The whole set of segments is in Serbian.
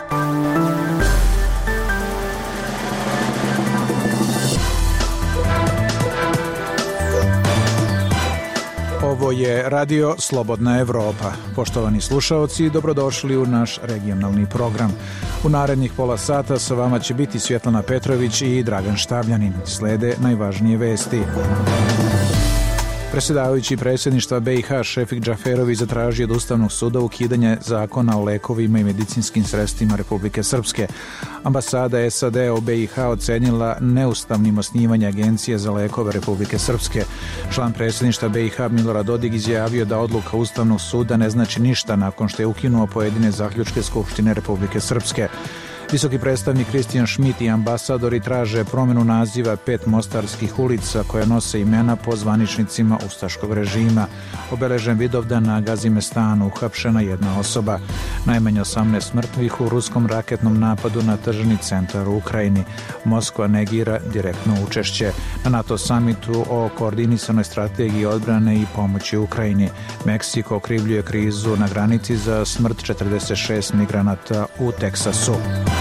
Ovo je Radio Slobodna Evropa. Poštovani slušaoci, dobrodošli u naš regionalni program. U narednih pola sata sa vama će biti Svjetlana Petrović i Dragan Štavljanin. Slede najvažnije vesti. Predsjedavajući predsjedništva BiH Šefik Džaferović zatražio od Ustavnog suda ukidanje zakona o lekovima i medicinskim sredstvima Republike Srpske. Ambasada SAD u BiH ocenila neustavnim osnivanje Agencije za lekove Republike Srpske. Član predsjedništva BiH Milorad Dodik izjavio da odluka Ustavnog suda ne znači ništa nakon što je ukinuo pojedine zaključke Skupštine Republike Srpske. Visoki predstavnik Kristijan Šmit i ambasadori traže promjenu naziva 5 mostarskih ulica koje nose imena po zvaničnicima ustaškog režima. Obeležen Vidovdan na Gazimestanu, uhapšena jedna osoba. Najmanje 18 mrtvih u ruskom raketnom napadu na tržni centar u Ukrajini. Moskva negira direktno učešće. Na NATO samitu o koordinisanoj strategiji odbrane i pomoći Ukrajini. Meksiko okrivljuje krizu na granici za smrt 46 migranata u Teksasu.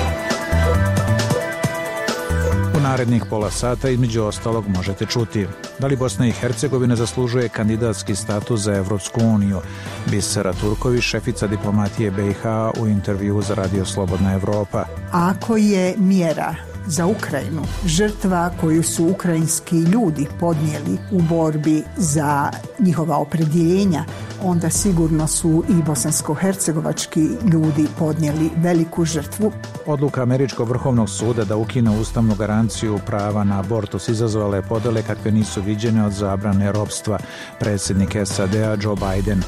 U narednih pola sata između ostalog možete čuti: da li Bosna i Hercegovina zaslužuje kandidatski status za Evropsku uniju? Bisera Turković, šefica diplomatije BiH, u intervjuu za Radio Slobodna Evropa. Ako je mjera za Ukrajinu žrtva koju su ukrajinski ljudi podnijeli u borbi za njihova opredjeljenja, onda sigurno su i bosansko-hercegovački ljudi podnijeli veliku žrtvu. Odluka Američkog vrhovnog suda da ukine ustavnu garanciju prava na abortus izazvala je podjele kakve nisu viđene od zabrane ropstva. Predsjednik SAD-a Joe Biden.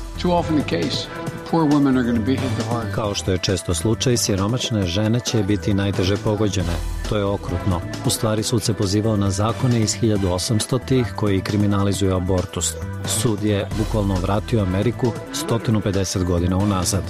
Kao što je često slučaj, siromašne žene će biti najteže pogođene. To je okrutno. U stvari sud se pozivao na zakone iz 1800-ih koji kriminalizuju abortus. Sud je bukvalno vratio Ameriku 150 godina unazad.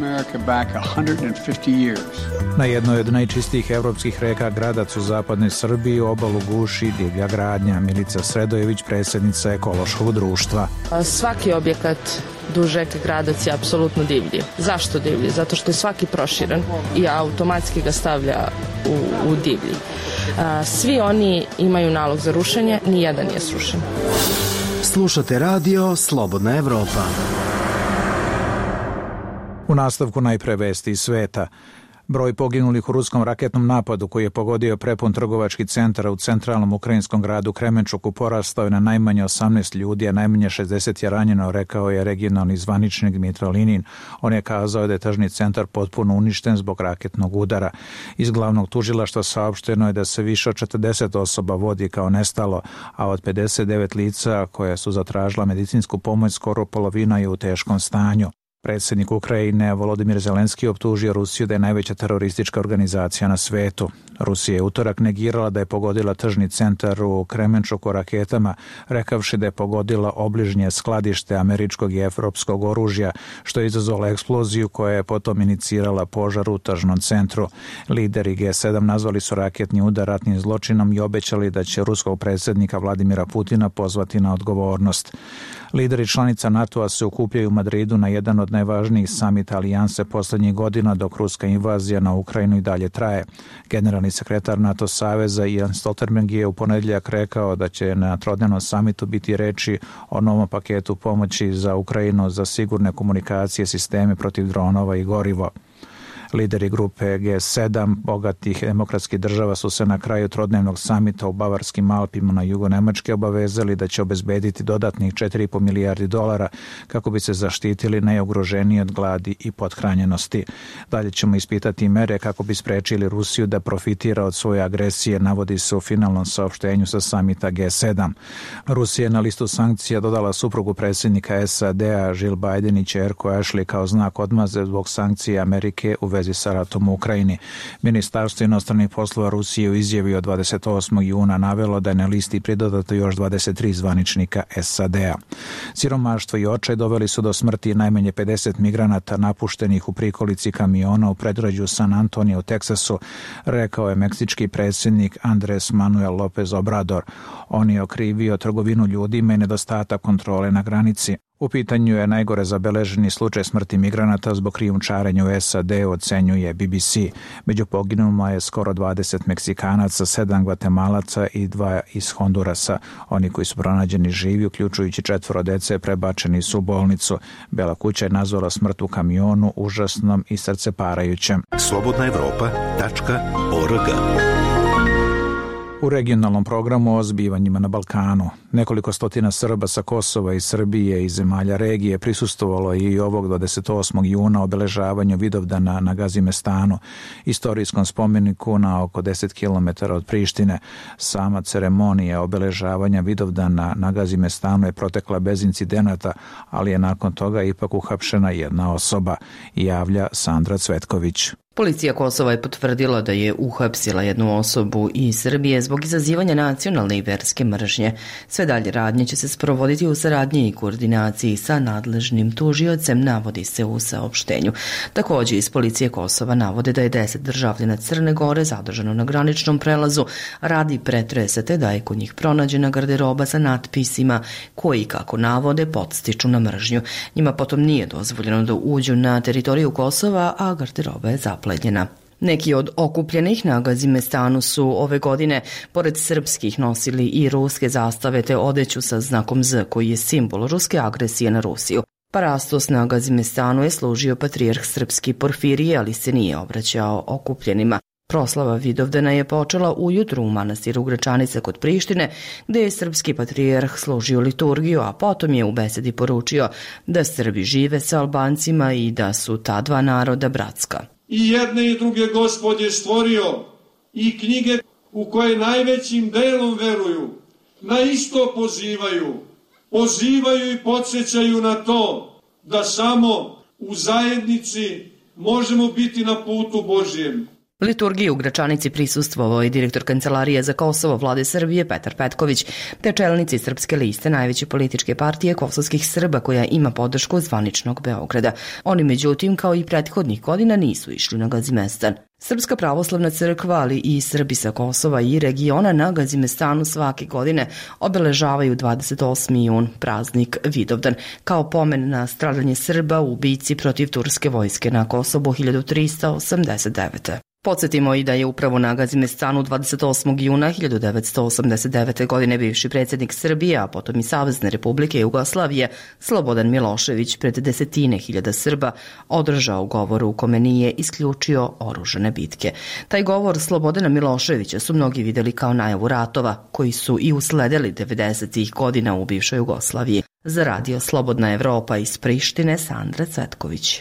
Na jednoj od najčistijih evropskih reka Gradac u zapadnoj Srbiji obalu guši divlja gradnja. Milica Sredojević, predsjednica ekološkog društva. Svaki objekat duž reke Gradac je apsolutno divlji. Zašto divlji? Zato što je svaki proširen i automatski ga stavlja u divlji. Svi oni imaju nalog za rušenje, nijedan nije srušen. Slušate Radio Slobodna Evropa. U nastavku najpre vesti iz sveta. Broj poginulih u ruskom raketnom napadu koji je pogodio prepun trgovački centar u centralnom ukrajinskom gradu Kremenčuku porastao je na najmanje 18 ljudi, a najmanje 60 je ranjeno, rekao je regionalni zvaničnik Dmitro Linin. On je kazao da je tržni centar potpuno uništen zbog raketnog udara. Iz glavnog tužilaštva saopšteno je da se više od 40 osoba vodi kao nestalo, a od 59 lica koja su zatražila medicinsku pomoć skoro polovina je u teškom stanju. Predsjednik Ukrajine Volodimir Zelenski optužio Rusiju da je najveća teroristička organizacija na svetu. Rusija je utorak negirala da je pogodila tržni centar u Kremenčuku raketama, rekavši da je pogodila obližnje skladište američkog i evropskog oružja, što je izazvalo eksploziju koja je potom inicirala požar u tržnom centru. Lideri G7 nazvali su raketni udar ratnim zločinom i obećali da će ruskog predsjednika Vladimira Putina pozvati na odgovornost. Lideri članica NATO-a se okupljaju u Madridu na jedan od najvažnijih samita alijanse posljednjih godina, dok ruska invazija na Ukrajinu i dalje traje. Generalni sekretar NATO saveza Jens Stoltenberg je u ponedjeljak rekao da će na trodnevnom samitu biti reči o novom paketu pomoći za Ukrajinu za sigurne komunikacije, sisteme protiv dronova i gorivo. Lideri grupe G7 bogatih demokratskih država su se na kraju trodnevnog samita u Bavarskim Alpima na jugu Nemačke obavezali da će obezbediti dodatnih 4,5 milijardi dolara kako bi se zaštitili najugroženiji od gladi i pothranjenosti. Dalje ćemo ispitati mere kako bi sprečili Rusiju da profitira od svoje agresije, navodi se u finalnom saopštenju sa samita G7. Rusija je na listu sankcija dodala suprugu predsjednika SAD-a Jill Biden i ćerku Ashley kao znak odmaze zbog sankcije Amerike u vezi sa ratom u Ukrajini. Ministarstvo inostranih poslova Rusije u izjavi od 28. juna navelo da je na listi pridodato još 23 zvaničnika SAD-a. Siromaštvo i očaj doveli su do smrti najmanje 50 migranata napuštenih u prikolici kamiona u predgrađu San Antonio u Teksasu, rekao je meksički predsjednik Andres Manuel López Obrador. On je okrivio trgovinu ljudima i nedostatak kontrole na granici. U pitanju je najgore zabeleženi slučaj smrti migranata zbog krijumčarenja u SAD, ocenjuje BBC. Među poginulima je skoro 20 Meksikanaca, 7 Gvatemalaca i 2 iz Hondurasa. Oni koji su pronađeni živi, uključujući 4 dece, prebačeni su u bolnicu. Bela kuća je nazvala smrt u kamionu užasnom i srceparajućem. slobodnaevropa.org. U regionalnom programu o zbivanjima na Balkanu. Nekoliko stotina Srba sa Kosova i Srbije i zemalja regije prisustvovalo je i ovog 28. juna obeležavanju Vidovdana na Gazimestanu, istorijskom spomeniku na oko 10 km od Prištine. Sama ceremonija obeležavanja Vidovdana na Gazimestanu je protekla bez incidenata, ali je nakon toga ipak uhapšena jedna osoba, javlja Sandra Cvetković. Policija Kosova je potvrdila da je uhapsila jednu osobu iz Srbije zbog izazivanja nacionalne i verske mržnje. Sve dalje radnje će se sprovoditi u saradnji i koordinaciji sa nadležnim tužiocem, navodi se u saopštenju. Također iz Policije Kosova navode da je 10 državljana Crne Gore zadržano na graničnom prelazu radi pretresa, te da je kod njih pronađena garderoba sa natpisima koji, kako navode, podstiču na mržnju. Njima potom nije dozvoljeno da uđu na teritoriju Kosova, a garderoba je zaplenjena. Neki od okupljenih na Gazimestanu su ove godine, pored srpskih, nosili i ruske zastave te odeću sa znakom Z, koji je simbol ruske agresije na Rusiju. Parastos na Gazimestanu je služio patrijarh srpski Porfirije, ali se nije obraćao okupljenima. Proslava Vidovdana je počela ujutru u manastiru Gračanice kod Prištine, gde je srpski patrijarh služio liturgiju, a potom je u besedi poručio da Srbi žive sa Albancima i da su ta dva naroda bratska. I jedne i druge Gospod je stvorio i knjige u koje najvećim delom veruju, na isto pozivaju i podsjećaju na to da samo u zajednici možemo biti na putu Božjem. Liturgiji u Gračanici prisustvovao je direktor Kancelarije za Kosovo Vlade Srbije Petar Petković, te čelnici Srpske liste, najveće političke partije kosovskih Srba koja ima podršku zvaničnog Beograda. Oni međutim, kao i prethodnih godina, nisu išli na Gazimestan. Srpska pravoslavna crkva, ali i Srbi sa Kosova i regiona na Gazimestanu svake godine obeležavaju 28. jun, praznik Vidovdan, kao pomen na stradanje Srba u bici protiv turske vojske na Kosovu 1389. Podsjetimo i da je upravo na Gazimestanu 28. juna 1989. godine bivši predsjednik Srbije, a potom i Savezne Republike Jugoslavije, Slobodan Milošević, pred desetine hiljada Srba održao govor u kome nije isključio oružane bitke. Taj govor Slobodana Miloševića su mnogi vidjeli kao najavu ratova, koji su i usledili 90. godina u bivšoj Jugoslaviji. Za radio Slobodna Evropa iz Prištine, Sandra Cvetković.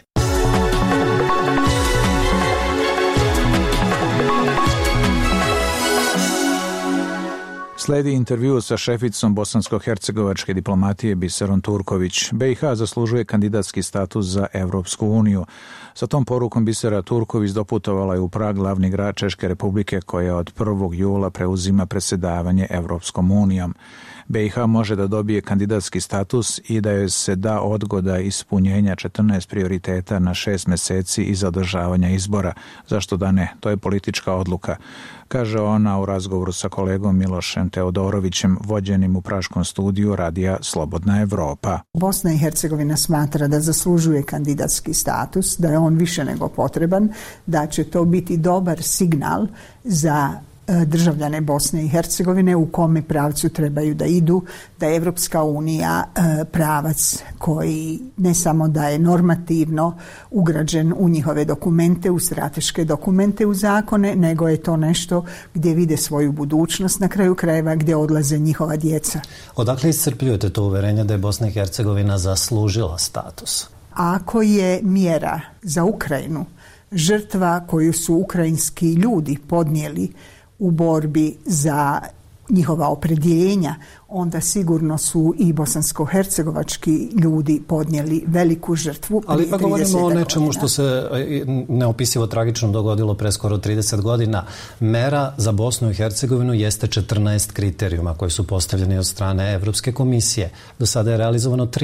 Sledi intervju sa šeficom bosansko-hercegovačke diplomatije Biserom Turković. BiH zaslužuje kandidatski status za Evropsku uniju. Sa tom porukom Bisera Turković doputovala je u Prag, glavni grad Češke Republike, koja od 1. jula preuzima predsjedavanje Evropskom unijom. BiH može da dobije kandidatski status i da joj se da odgoda ispunjenja 14 prioriteta na 6 meseci iza održavanja izbora. Zašto da ne? To je politička odluka, kaže ona u razgovoru sa kolegom Milošem Teodorovićem, vođenim u praškom studiju radija Slobodna Evropa. Bosna i Hercegovina smatra da zaslužuje kandidatski status, da je on više nego potreban, da će to biti dobar signal za državljane Bosne i Hercegovine u kome pravcu trebaju da idu, da je Evropska unija pravac koji ne samo da je normativno ugrađen u njihove dokumente, u strateške dokumente, u zakone, nego je to nešto gdje vide svoju budućnost, na kraju krajeva gdje odlaze njihova djeca. Odakle iscrpljujete to uverenje da je Bosna i Hercegovina zaslužila status? Ako je mjera za Ukrajinu žrtva koju su ukrajinski ljudi podnijeli u borbi za njihova opredjeljenja, onda sigurno su i bosansko-hercegovački ljudi podnijeli veliku žrtvu. Ali pa govorimo o nečemu što se neopisivo tragično dogodilo pre skoro 30 godina. Mera za Bosnu i Hercegovinu jeste 14 kriterijuma koji su postavljeni od strane Evropske komisije. Do sada je realizovano 3.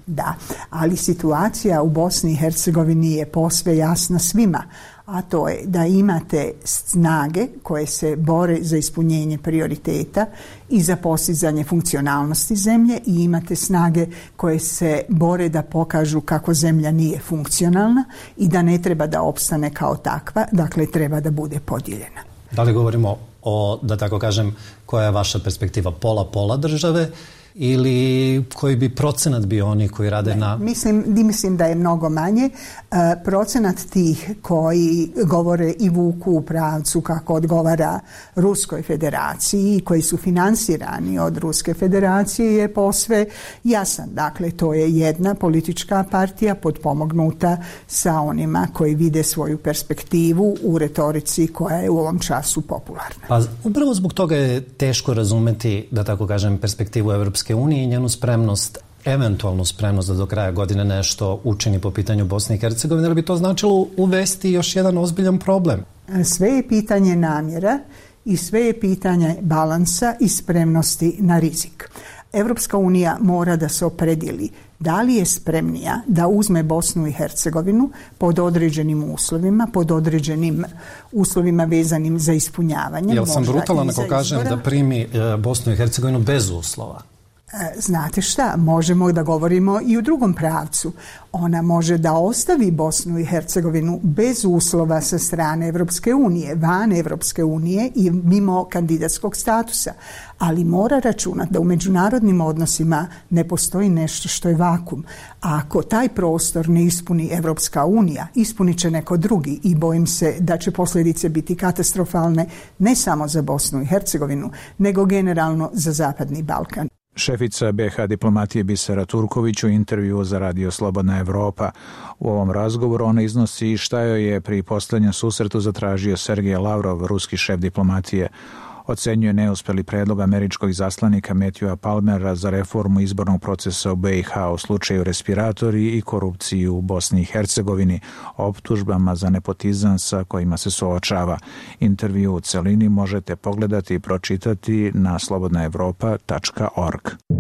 Da, ali situacija u Bosni i Hercegovini je posve jasna svima, a to je da imate snage koje se bore za ispunjenje prioriteta i za postizanje funkcionalnosti zemlje i imate snage koje se bore da pokažu kako zemlja nije funkcionalna i da ne treba da opstane kao takva, dakle treba da bude podijeljena. Da li govorimo o, da tako kažem, koja je vaša perspektiva, pola države ili koji bi procenat bio oni koji rade na... Mislim da je mnogo manje. Procenat tih koji govore i vuku u pravcu kako odgovara Ruskoj federaciji, koji su finansirani od Ruske federacije, je posve jasan. Dakle, to je jedna politička partija potpomognuta sa onima koji vide svoju perspektivu u retorici koja je u ovom času popularna. Pa upravo zbog toga je teško razumeti, da tako kažem, perspektivu Evropske unije i njenu spremnost, eventualnu spremnost da do kraja godine nešto učini po pitanju Bosne i Hercegovine, ali bi to značilo uvesti još jedan ozbiljan problem? Sve je pitanje namjera i sve je pitanje balansa i spremnosti na rizik. Evropska unija mora da se opredijeli da li je spremnija da uzme Bosnu i Hercegovinu pod određenim uslovima, pod određenim uslovima vezanim za ispunjavanje. Jel sam brutalan ako kažem da primi Bosnu i Hercegovinu bez uslova? Znate šta, možemo da govorimo i u drugom pravcu. Ona može da ostavi Bosnu i Hercegovinu bez uslova sa strane Evropske unije, van Evropske unije i mimo kandidatskog statusa. Ali mora računati da u međunarodnim odnosima ne postoji nešto što je vakum. A ako taj prostor ne ispuni Evropska unija, ispunit će neko drugi i bojim se da će posljedice biti katastrofalne ne samo za Bosnu i Hercegovinu, nego generalno za Zapadni Balkan. Šefica BiH diplomatije Bisera Turković u intervju za Radio Slobodna Evropa. U ovom razgovoru ona iznosi šta joj je pri posljednjem susretu zatražio Sergej Lavrov, ruski šef diplomatije. Ocenjuje neuspjeli predlog američkog izaslanika Matthewa Palmera za reformu izbornog procesa u BiH u slučaju respiratori i korupciju u Bosni i Hercegovini, optužbama za nepotizam sa kojima se suočava. Intervju u celini možete pogledati i pročitati na slobodnaevropa.org.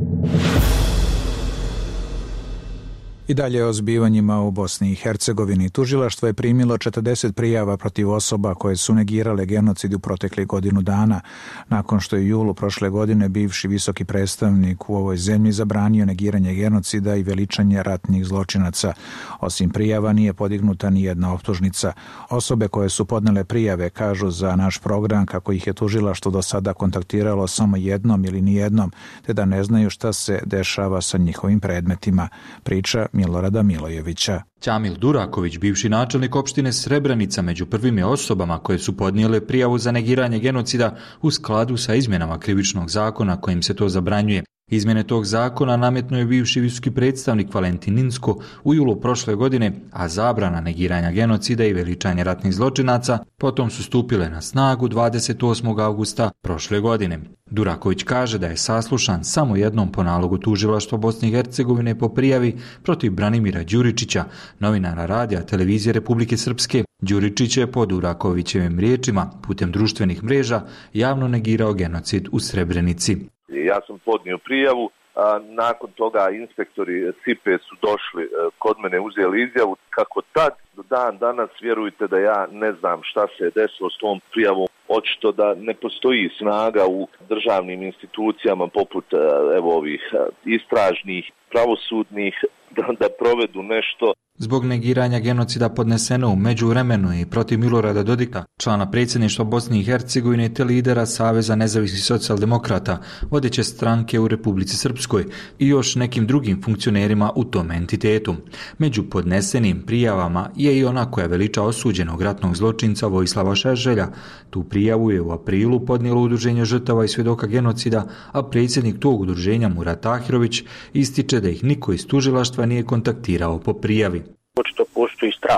I dalje o zbivanjima u Bosni i Hercegovini. Tužilaštvo je primilo 40 prijava protiv osoba koje su negirale genocid u proteklih godinu dana, nakon što je u julu prošle godine bivši visoki predstavnik u ovoj zemlji zabranio negiranje genocida i veličanje ratnih zločinaca. Osim prijava nije podignuta ni jedna optužnica. Osobe koje su podnele prijave kažu za naš program kako ih je tužilaštvo do sada kontaktiralo samo jednom ili nijednom, te da ne znaju šta se dešava sa njihovim predmetima. Priča Milorada Milojevića. Ćamil Duraković, bivši načelnik opštine Srebrenica, među prvim je osobama koje su podnijele prijavu za negiranje genocida u skladu sa izmjenama krivičnog zakona kojim se to zabranjuje. Izmjene tog zakona nametnuo je bivši visoki predstavnik Valentin Inzko u julu prošle godine, a zabrana negiranja genocida i veličanje ratnih zločinaca potom su stupile na snagu 28. augusta prošle godine. Duraković kaže da je saslušan samo jednom po nalogu tužilaštva Bosne i Hercegovine po prijavi protiv Branimira Đuričića, novinara radija televizije Republike Srpske. Đuričić je po Durakovićevim riječima putem društvenih mreža javno negirao genocid u Srebrenici. Ja sam podnio prijavu, a nakon toga inspektori CIPE su došli kod mene, uzeli izjavu. Kako tad, do dan danas, vjerujte da ja ne znam šta se je desilo s tom prijavom. Očito da ne postoji snaga u državnim institucijama poput ovih istražnih, pravosudnih, da provedu nešto. Zbog negiranja genocida podneseno u međuvremenu i protiv Milorada Dodika, člana predsjedništva Bosne i Hercegovine te lidera Saveza nezavisnih socijaldemokrata, vodeće stranke u Republici Srpskoj i još nekim drugim funkcionerima u tom entitetu. Među podnesenim prijavama je i ona koja veliča osuđenog ratnog zločinca Vojislava Šešelja. Tu prijavu je u aprilu podnijelo Udruženje žrtava i svjedoka genocida, a predsjednik tog udruženja Murat Ahirović ističe da ih niko iz tužilaštva nije kontaktirao po prijavi. Očito postoji strah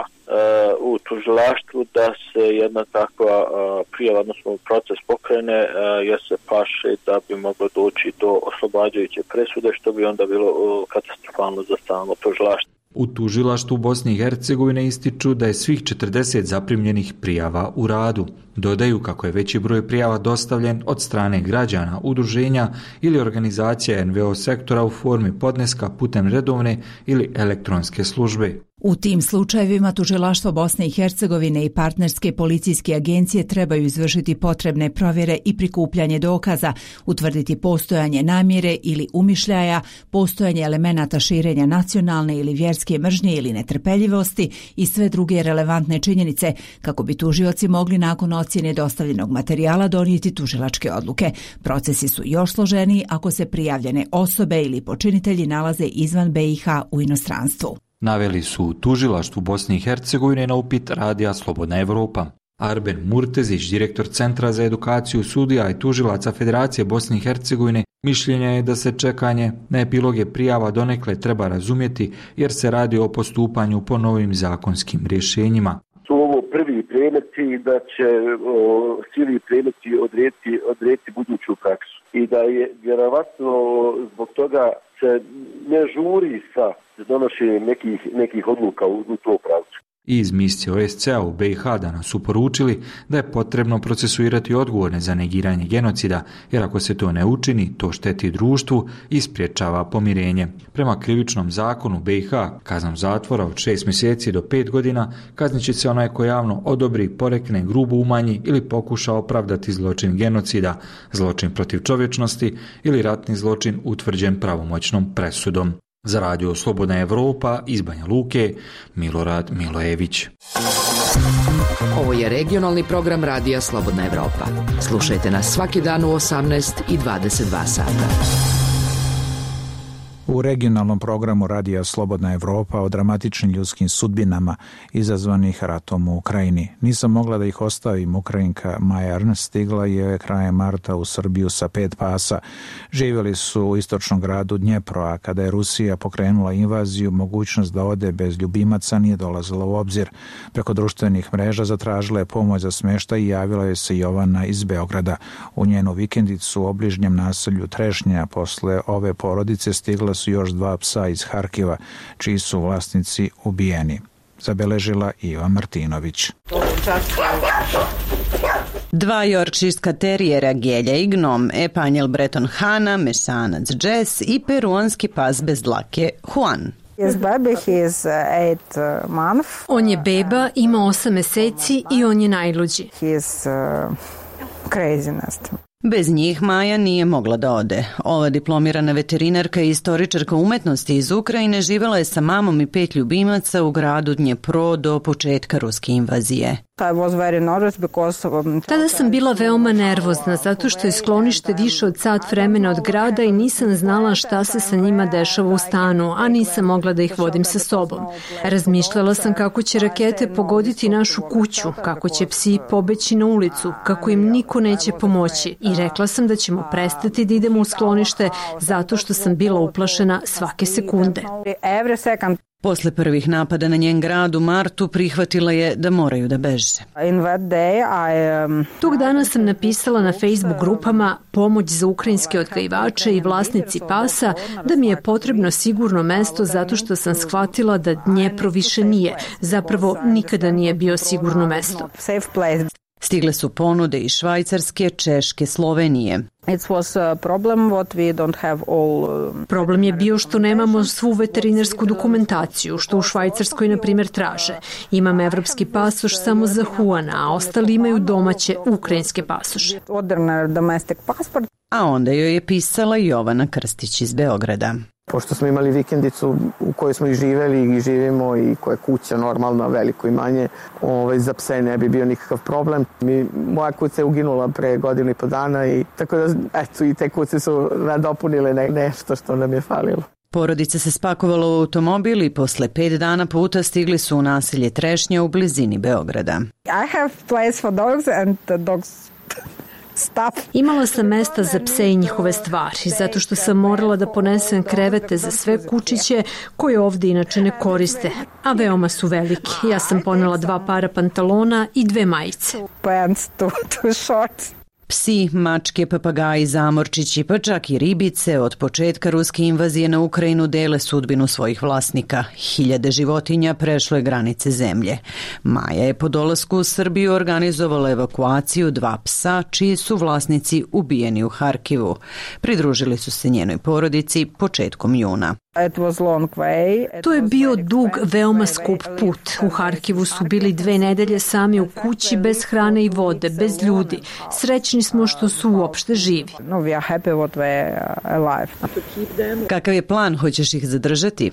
u tužilaštvu da se jedna takva prijava, odnosno proces pokrene, jer se plaše da bi moglo doći do oslobađajuće presude, što bi onda bilo katastrofalno za samo tužilaštvo. U tužilaštvu Bosne i Hercegovine ističu da je svih 40 zaprimljenih prijava u radu. Dodaju kako je veći broj prijava dostavljen od strane građana, udruženja ili organizacija NVO sektora u formi podneska putem redovne ili elektronske službe. U tim slučajevima tužilaštvo Bosne i Hercegovine i partnerske policijske agencije trebaju izvršiti potrebne provjere i prikupljanje dokaza, utvrditi postojanje namjere ili umišljaja, postojanje elemenata širenja nacionalne ili vjerske mržnje ili netrpeljivosti i sve druge relevantne činjenice, kako bi tužioci mogli nakon ocjene dostavljenog materijala donijeti tužilačke odluke. Procesi su još složeniji ako se prijavljene osobe ili počinitelji nalaze izvan BiH u inostranstvu. Naveli su u tužilaštvu Bosne i Hercegovine na upit radija Slobodna Evropa. Arben Murtezić, direktor Centra za edukaciju sudija i tužilaca Federacije Bosne i Hercegovine, mišljenja je da se čekanje na epiloge prijava donekle treba razumjeti jer se radi o postupanju po novim zakonskim rješenjima. Su ovo prvi predmeti da će svi predmeti odrediti buduću praksu i da je vjerovatno zbog toga se ne žuri sa donošenjem nekih odluka u to pravcu. Iz misije OSCE-a u BiH danas su poručili da je potrebno procesuirati odgovorne za negiranje genocida, jer ako se to ne učini, to šteti društvu i spriječava pomirenje. Prema krivičnom zakonu BiH, kaznom zatvora od 6 mjeseci do 5 godina kaznit će se onaj ko javno odobri, porekne, grubo umanji ili pokuša opravdati zločin genocida, zločin protiv čovječnosti ili ratni zločin utvrđen pravomoćnom presudom. Za radio Slobodna Evropa iz Banja Luke, Milorad Milojević. Ovo je regionalni program radija Slobodna Evropa. Slušajte nas svaki dan u 18 i 22 sata. U regionalnom programu radija Slobodna Evropa o dramatičnim ljudskim sudbinama izazvanih ratom u Ukrajini. Nisam mogla da ih ostavim. Ukrajinka Maja Ernst stigla je krajem marta u Srbiju sa 5 pasa. Živjeli su u istočnom gradu Dnjepro, a kada je Rusija pokrenula invaziju, mogućnost da ode bez ljubimaca nije dolazila u obzir. Preko društvenih mreža zatražila je pomoć za smještaj i javila je se Jovana iz Beograda. U njenu vikendicu u obližnjem naselju Trešnja posle ove porodice stigla su još 2 psa iz Harkiva, čiji su vlasnici ubijeni. Zabeležila Iva Martinović. 2 jorkširska terijera Gelja i Gnom, Epanjel Breton Hana, Mešanac Jess i peruanski pas bez dlake Juan. On je beba, ima 8 mjeseci i on je najluđi. Bez njih Maja nije mogla da ode. Ova diplomirana veterinarka i istoričarka umetnosti iz Ukrajine živjela je sa mamom i 5 ljubimaca u gradu Dnjepro do početka ruske invazije. Tada sam bila veoma nervozna zato što je sklonište više od sat vremena od grada i nisam znala šta se sa njima dešava u stanu, a nisam mogla da ih vodim sa sobom. Razmišljala sam kako će rakete pogoditi našu kuću, kako će psi pobeći na ulicu, kako im niko neće pomoći i rekla sam da ćemo prestati da idemo u sklonište zato što sam bila uplašena svake sekunde. Posle prvih napada na njen grad u martu prihvatila je da moraju da beže. Tog dana sam napisala na Facebook grupama pomoć za ukrajinske odgajivače i vlasnici pasa da mi je potrebno sigurno mesto zato što sam shvatila da Dnjepro više nije, zapravo nikada nije bio sigurno mesto. Stigle su ponude iz Švajcarske, Češke, Slovenije. Problem je bio što nemamo svu veterinarsku dokumentaciju, što u Švajcarskoj, na primjer, traže. Imam evropski pasoš samo za Juana, a ostali imaju domaće ukrajinske pasoše. A onda joj je pisala Jovana Krstić iz Beograda. Pošto smo imali vikendicu u kojoj smo i živeli i živimo i koja je kuća normalna, veliko i manje, za pse ne bi bio nikakav problem. Moja kuća je uginula pre 1.5 godina i tako da eto, i te kuće su nadopunile nešto što nam je falilo. Porodica se spakovala u automobil i posle 5 dana puta stigli su u naselje Trešnja u blizini Beograda. Imala sam mesta za pse i njihove stvari, zato što sam morala da ponesem krevete za sve kučiće koje ovdje inače ne koriste, a veoma su veliki. Ja sam ponela 2 para pantalona i 2 majice. Psi, mačke, papagaji, zamorčići, pa čak i ribice od početka ruske invazije na Ukrajinu dele sudbinu svojih vlasnika. Hiljade životinja prešlo je granice zemlje. Maja je po dolasku u Srbiju organizovala evakuaciju 2 psa, čiji su vlasnici ubijeni u Harkivu. Pridružili su se njenoj porodici početkom juna. To je bio dug, veoma skup put. U Harkivu su bili 2 nedelje sami u kući, bez hrane i vode, bez ljudi. Srećni smo što su uopšte živi. Kakav je plan? Hoćeš ih zadržati?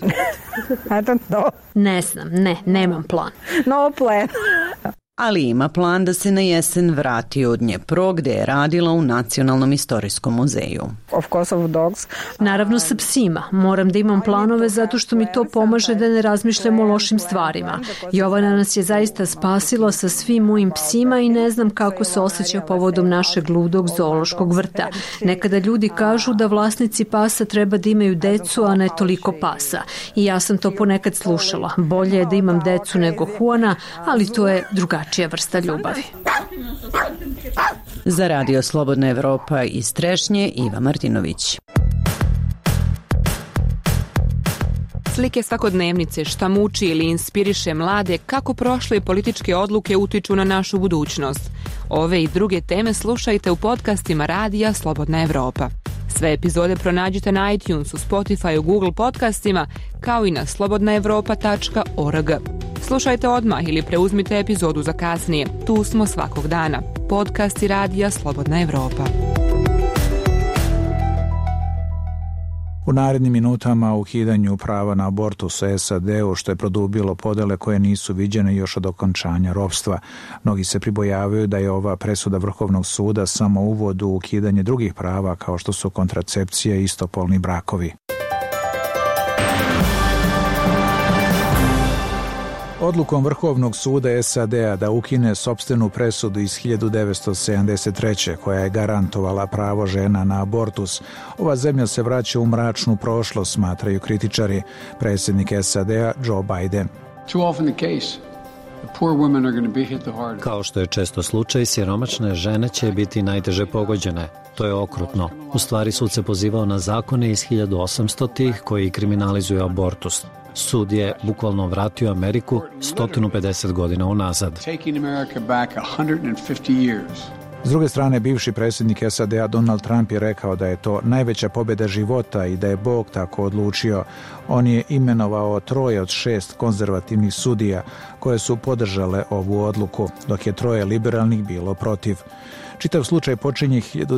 Ne znam, nemam plan. Ali ima plan da se na jesen vrati u Dnjepro, gde je radila u Nacionalnom istorijskom muzeju. Naravno sa psima. Moram da imam planove zato što mi to pomaže da ne razmišljam o lošim stvarima. Jovana nas je zaista spasila sa svim mojim psima i ne znam kako se osjeća povodom našeg ludog zoološkog vrta. Nekada ljudi kažu da vlasnici pasa treba da imaju decu, a ne toliko pasa. I ja sam to ponekad slušala. Bolje je da imam decu nego Juana, ali to je drugačija vrsta ljubavi. Za Radio Slobodna Evropa iz Trešnje, Iva Martinović. Slike svakodnevnice, šta muči ili inspiriše mlade, kako prošle političke odluke utiču na našu budućnost. Ove i druge teme slušajte u podcastima Radija Slobodna Evropa. Sve epizode pronađite na iTunesu, Spotify, Google podcastima, kao i na slobodnaevropa.org. Slušajte odmah ili preuzmite epizodu za kasnije. Tu smo svakog dana. Podcasti Radija Slobodna Evropa. U narednim minutama o ukidanju prava na abortus u SAD-u, što je produbilo podele koje nisu viđene još od okončanja ropstva. Mnogi se pribojavaju da je ova presuda Vrhovnog suda samo uvod u ukidanje drugih prava kao što su kontracepcija i istopolni brakovi. Odlukom Vrhovnog suda SAD-a da ukine sopstvenu presudu iz 1973. koja je garantovala pravo žena na abortus, ova zemlja se vraća u mračnu prošlost, smatraju kritičari. Predsjednik SAD-a Joe Biden. Kao što je često slučaj, siromašne žene će biti najteže pogođene. To je okrutno. U stvari sud se pozivao na zakone iz 1800-ih koji kriminalizuju abortus. Sud je bukvalno vratio Ameriku 150 godina unazad. S druge strane, bivši predsjednik SAD-a Donald Trump je rekao da je to najveća pobjeda života i da je Bog tako odlučio. On je imenovao 3 od 6 konzervativnih sudija koje su podržale ovu odluku, dok je 3 liberalnih bilo protiv. Čitav slučaj počinje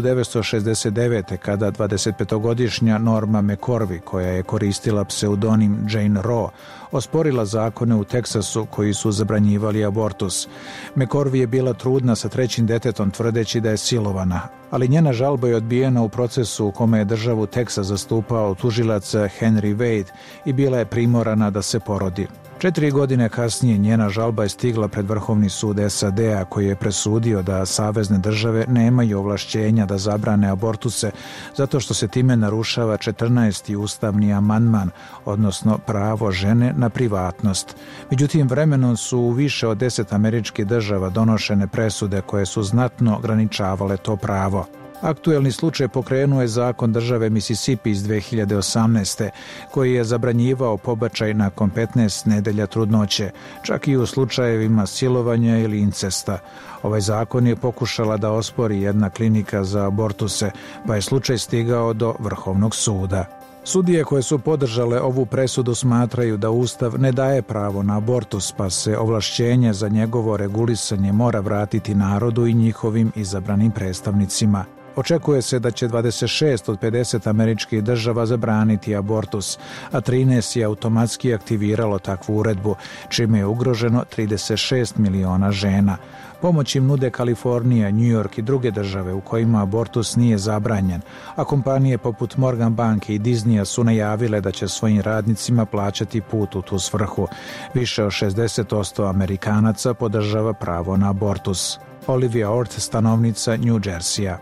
1969. kada 25-godišnja Norma McCorvey, koja je koristila pseudonim Jane Roe, osporila zakone u Teksasu koji su zabranjivali abortus. McCorvey je bila trudna sa 3. detetom tvrdeći da je silovana, ali njena žalba je odbijena u procesu u kome je državu Teksas zastupao tužilac Henry Wade i bila je primorana da se porodi. 4 godine kasnije njena žalba je stigla pred Vrhovni sud SAD-a koji je presudio da savezne države nemaju ovlašćenja da zabrane abortuse zato što se time narušava 14. ustavni amandman, odnosno pravo žene na privatnost. Međutim, vremenom su u više od 10 američkih država donošene presude koje su znatno ograničavale to pravo. Aktuelni slučaj pokrenuo je zakon države Mississippi iz 2018. koji je zabranjivao pobačaj nakon 15 nedelja trudnoće, čak i u slučajevima silovanja ili incesta. Ovaj zakon je pokušala da ospori jedna klinika za abortuse, pa je slučaj stigao do Vrhovnog suda. Sudije koje su podržale ovu presudu smatraju da Ustav ne daje pravo na abortus, pa se ovlašćenje za njegovo regulisanje mora vratiti narodu i njihovim izabranim predstavnicima. Očekuje se da će 26 od 50 američkih država zabraniti abortus, a 13 je automatski aktiviralo takvu uredbu, čime je ugroženo 36 miliona žena. Pomoć im nude Kalifornija, New York i druge države u kojima abortus nije zabranjen, a kompanije poput Morgan banke i Disneya su najavile da će svojim radnicima plaćati put u tu svrhu. Više od 60% Amerikanaca podržava pravo na abortus. Olivia Ort, stanovnica New Jerseya.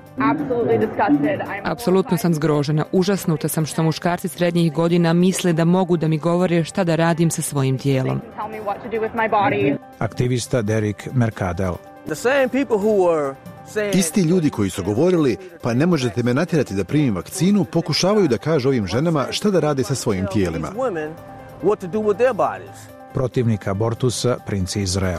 Apsolutno sam zgrožena. Užasnuta sam što muškarci srednjih godina misle da mogu da mi govore šta da radim sa svojim tijelom. Aktivista Derek Mercadel. Isti ljudi koji su govorili, pa ne možete me natjerati da primim vakcinu, pokušavaju da kažu ovim ženama šta da rade sa svojim tijelima. Protivnik abortusa, princ Izrael.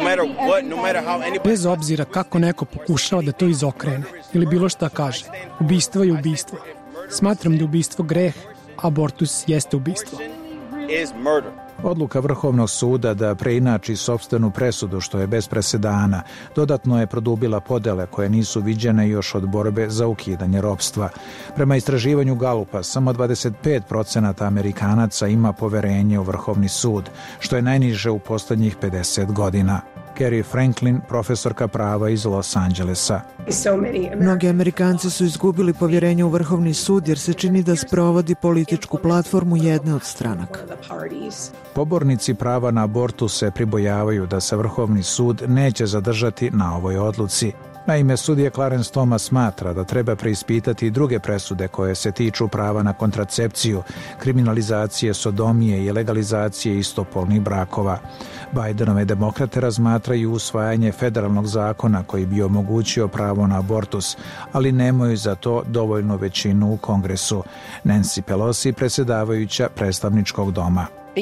Bez obzira kako neko pokušava da to izokrene ili bilo šta kaže, ubistvo je ubistvo. Smatram da ubistvo greh, abortus jeste ubistvo. Odluka Vrhovnog suda da preinači sopstvenu presudu, što je bez presedana, dodatno je produbila podele koje nisu viđene još od borbe za ukidanje ropstva. Prema istraživanju Galupa, samo 25% Amerikanaca ima poverenje u Vrhovni sud, što je najniže u posljednjih 50 godina. Carrie Franklin, profesorka prava iz Los Angelesa. Mnogi Amerikanci su izgubili povjerenje u Vrhovni sud jer se čini da sprovodi političku platformu jedne od stranaka. Pobornici prava na abortus se pribojavaju da se Vrhovni sud neće zadržati na ovoj odluci. Naime, sudija Clarence Thomas smatra da treba preispitati i druge presude koje se tiču prava na kontracepciju, kriminalizacije sodomije i legalizacije istopolnih brakova. Bidenove demokrate razmatraju usvajanje federalnog zakona koji bi omogućio pravo na abortus, ali nemaju za to dovoljnu većinu u Kongresu. Nancy Pelosi, predsjedavajuća predstavničkog doma.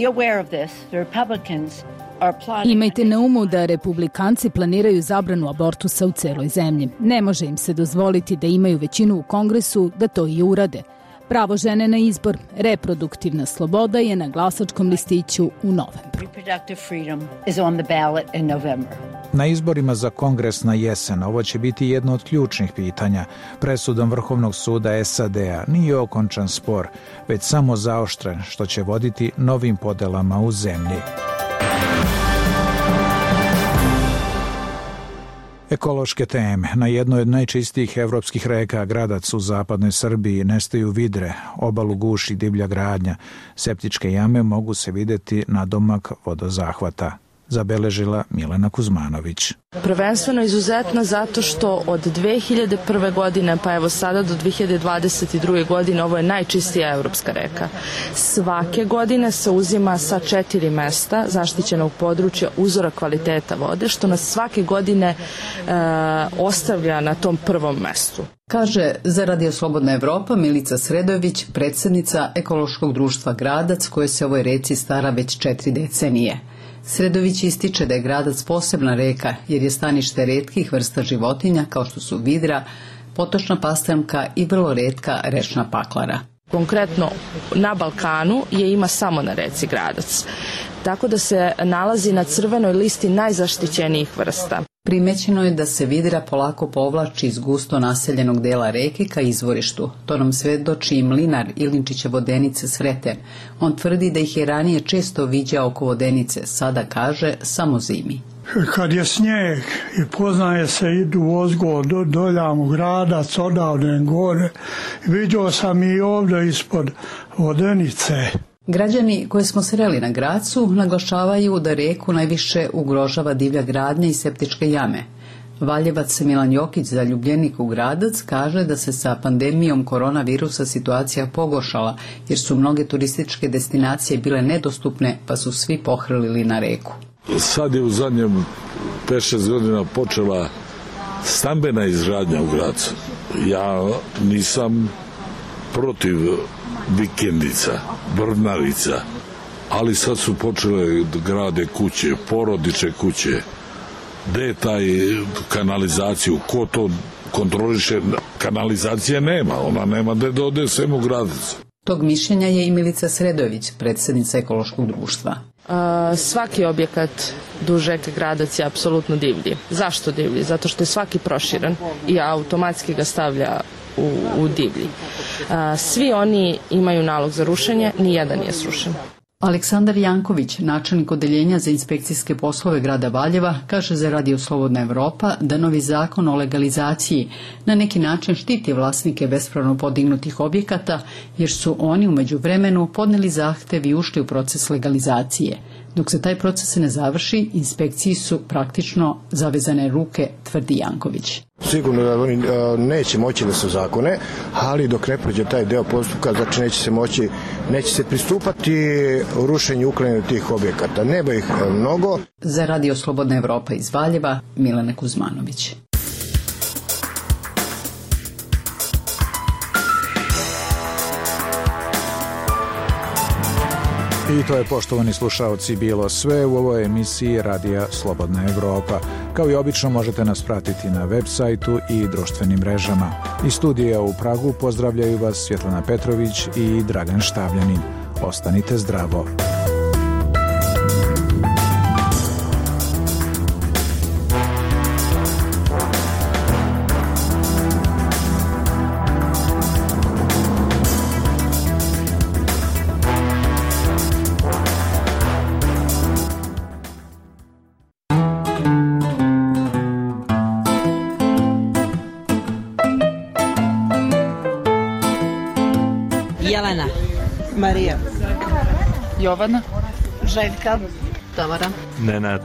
Imajte na umu da republikanci planiraju zabranu abortusa u celoj zemlji. Ne može im se dozvoliti da imaju većinu u Kongresu da to i urade. Pravo žene na izbor, reproduktivna sloboda je na glasačkom listiću u novembru. Na izborima za Kongres na jesen ovo će biti jedno od ključnih pitanja. Presudom Vrhovnog suda SAD-a nije okončan spor, već samo zaoštren, što će voditi novim podelama u zemlji. Ekološke teme. Na jednoj od najčistijih evropskih reka, Gradac u zapadnoj Srbiji, nestaju vidre, obalu guši divlja gradnja. Septičke jame mogu se vidjeti na domak vodozahvata. Zabeležila Milena Kuzmanović. Prvenstveno izuzetno zato što od 2001. godine pa evo sada do 2022. godine ovo je najčistija evropska reka. Svake godine se uzima sa 4 mesta zaštićenog područja uzora kvaliteta vode, što nas svake godine ostavlja na tom prvom mestu. Kaže za Radio Slobodna Evropa Milica Sredojević, predsjednica Ekološkog društva Gradac, koje se ovoj reci stara već 4 decenije. Sredović ističe da je Gradac posebna reka jer je stanište retkih vrsta životinja kao što su vidra, potočna pastrmka i vrlo retka rečna paklara. Konkretno na Balkanu je ima samo na reci Gradac, tako da se nalazi na crvenoj listi najzaštićenijih vrsta. Primećeno je da se vidra polako povlači iz gusto naseljenog dela reke ka izvorištu. To nam svedoči i mlinar Ilinčića Vodenice Sreten. On tvrdi da ih je ranije često viđao oko Vodenice, sada kaže samo zimi. Kad je snijeg i poznaje se idu ozgo doljam u Gradac, odavde gore, vidio sam i ovdje ispod Vodenice. Građani koje smo sreli na Gracu naglašavaju da reku najviše ugrožava divlja gradnja i septičke jame. Valjevac Milan Jokić, zaljubljenik u Gradac, kaže da se sa pandemijom koronavirusa situacija pogoršala jer su mnoge turističke destinacije bile nedostupne pa su svi pohrlili na reku. Sad je u zadnjem 5-6 godina počela stambena izgradnja u Gracu. Ja nisam protiv vikendica, brvnarica, ali sad su počele grade kuće, porodične kuće. Gde je taj kanalizaciju? Ko to kontroliše? Kanalizacije nema, ona nema gde da ode sem u Gradac. Tog mišljenja je i Milica Sredojević, predsjednica Ekološkog društva. Svaki objekat duž reke Gradac je apsolutno divlji. Zašto divlji? Zato što je svaki proširen i automatski ga stavlja u divlji. Svi oni imaju nalog za rušenje, nijedan nije srušen. Aleksandar Janković, načelnik odeljenja za inspekcijske poslove grada Valjeva, kaže za Radio Slobodna Evropa da novi zakon o legalizaciji na neki način štiti vlasnike bespravno podignutih objekata jer su oni u međuvremenu podneli zahtev i ušli u proces legalizacije. Dok se taj proces ne završi, inspekciji su praktično zavezane ruke, tvrdi Janković. Sigurno da oni neće moći da su zakone, ali dok ne prođe taj deo postupka, znači neće se pristupati u rušenju i uklanjanju tih objekata. Nema ih mnogo. Za Radio Slobodna Evropa iz Valjeva, Milena Kuzmanović. I to je, poštovani slušaoci, bilo sve u ovoj emisiji Radija Slobodna Evropa. Kao i obično možete nas pratiti na web sajtu i društvenim mrežama. Iz studija u Pragu pozdravljaju vas Svjetlana Petrović i Dragan Štavljanin. Ostanite zdravo. Jelena, Marija, Jovana, Željka, Tamara, Nenad.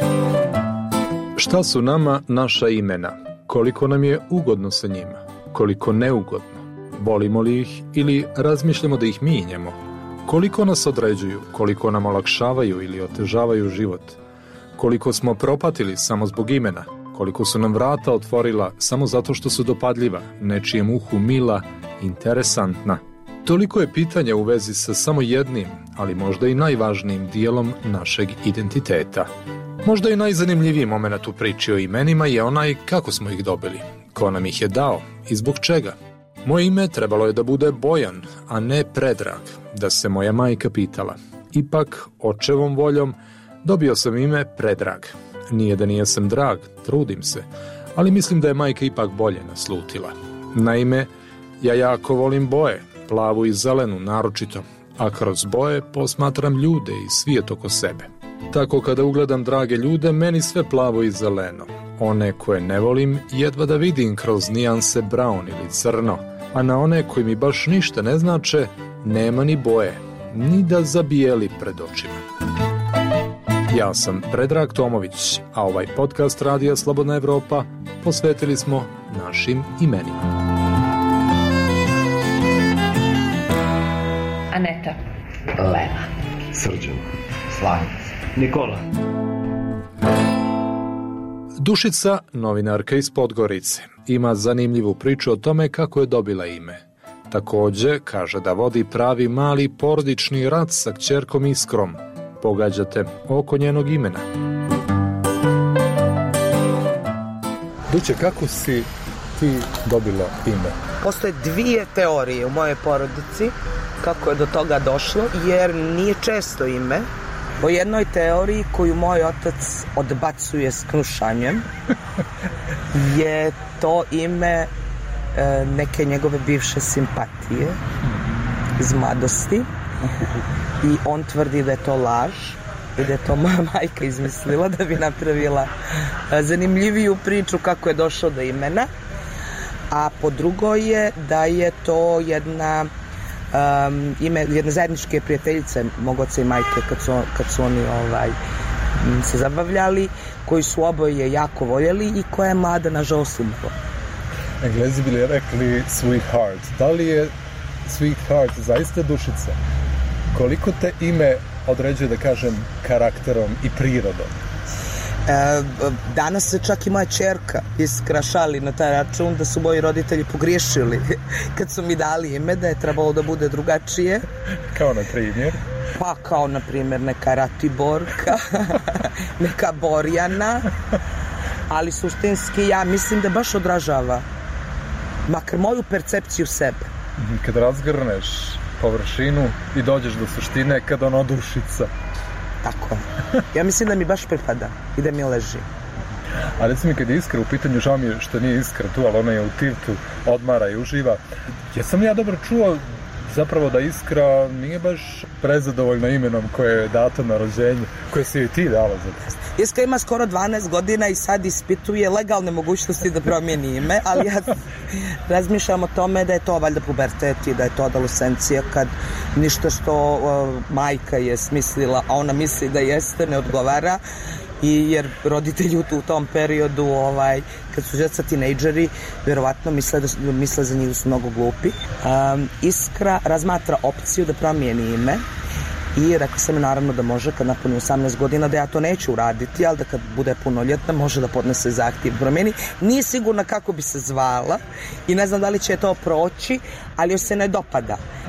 Šta su nama naša imena? Koliko nam je ugodno sa njima? Koliko neugodno? Volimo li ih ili razmišljamo da ih mijenjamo? Koliko nas određuju? Koliko nam olakšavaju ili otežavaju život? Koliko smo propatili samo zbog imena? Koliko su nam vrata otvorila samo zato što su dopadljiva, nečijem uhu mila, interesantna? Toliko je pitanja u vezi sa samo jednim, ali možda i najvažnijim dijelom našeg identiteta. Možda i najzanimljiviji moment u priči o imenima je onaj kako smo ih dobili, ko nam ih je dao i zbog čega. Moje ime trebalo je da bude Bojan, a ne Predrag, da se moja majka pitala. Ipak, očevom voljom, dobio sam ime Predrag. Nije da nijesam drag, trudim se, ali mislim da je majka ipak bolje naslutila. Naime, ja jako volim boje, plavu i zelenu naročito, a kroz boje posmatram ljude i svijet oko sebe. Tako kada ugledam drage ljude, meni sve plavo i zeleno. One koje ne volim jedva da vidim kroz nijanse brown ili crno, a na one koji mi baš ništa ne znače, nema ni boje, ni da zabijeli pred očima. Ja sam Predrag Tomović, a ovaj podcast Radija Slobodna Evropa posvetili smo našim imenima. Aneta, Lena, Srđan, Slavica, Nikola. Dušica, novinarka iz Podgorice, ima zanimljivu priču o tome kako je dobila ime. Također kaže da vodi pravi mali porodični rat sa kćerkom Iskrom. Pogađate oko njenog imena. Duće, kako si ti dobila ime? Postoje dvije teorije u mojoj porodici kako je do toga došlo, jer nije često ime. Po jednoj teoriji koju moj otac odbacuje s knušanjem je to ime neke njegove bivše simpatije iz mladosti i on tvrdi da je to laž i da je to moja majka izmislila da bi napravila zanimljiviju priču kako je došao do imena, a po drugo je da je to jedna ime jedne zajedničke prijateljice mog oca i majke kad su oni se zabavljali, koji su oboje jako voljeli i koja je mlada nažalost umrla. Englezi bili rekli sweetheart. Da li je sweetheart zaista dušica? Koliko te ime određuje, da kažem, karakterom i prirodom? Danas se čak i moja ćerka Iskra šali na taj račun da su moji roditelji pogriješili kad su mi dali ime, da je trebalo da bude drugačije. Kao na primjer? Pa kao na primjer neka Ratiborka, neka Borjana, ali suštinski ja mislim da baš odražava makar moju percepciju sebe. Kad razgrneš površinu i dođeš do suštine, kad ono dušica. Tako. Ja mislim da mi baš pripada i da mi leži. A reci mi, kad je Iskra u pitanju, žao mi je što nije Iskra tu, ali ona je u Tivtu, odmara i uživa. Jesam ja dobro čuo zapravo da Iskra nije baš prezadovoljna imenom koje je dato na rođenju, koje si joj ti dala za to? Iskra ima skoro 12 godina i sad ispituje legalne mogućnosti da promijeni ime, ali ja razmišljam o tome da je to valjda pubertet i da je to adolescencija, kad ništa što majka je smislila, a ona misli da jeste, ne odgovara. Jer roditelji u tom periodu, kad su djeca tinejdžeri, vjerovatno misle za njih da su mnogo glupi. Iskra razmatra opciju da promijeni ime i rekla sam naravno da može kad napuni 18 godina, da ja to neću uraditi, ali da kad bude punoljetna može da podnese zahtjev promijeni. Nije sigurna kako bi se zvala i ne znam da li će to proći, ali joj se ne dopada.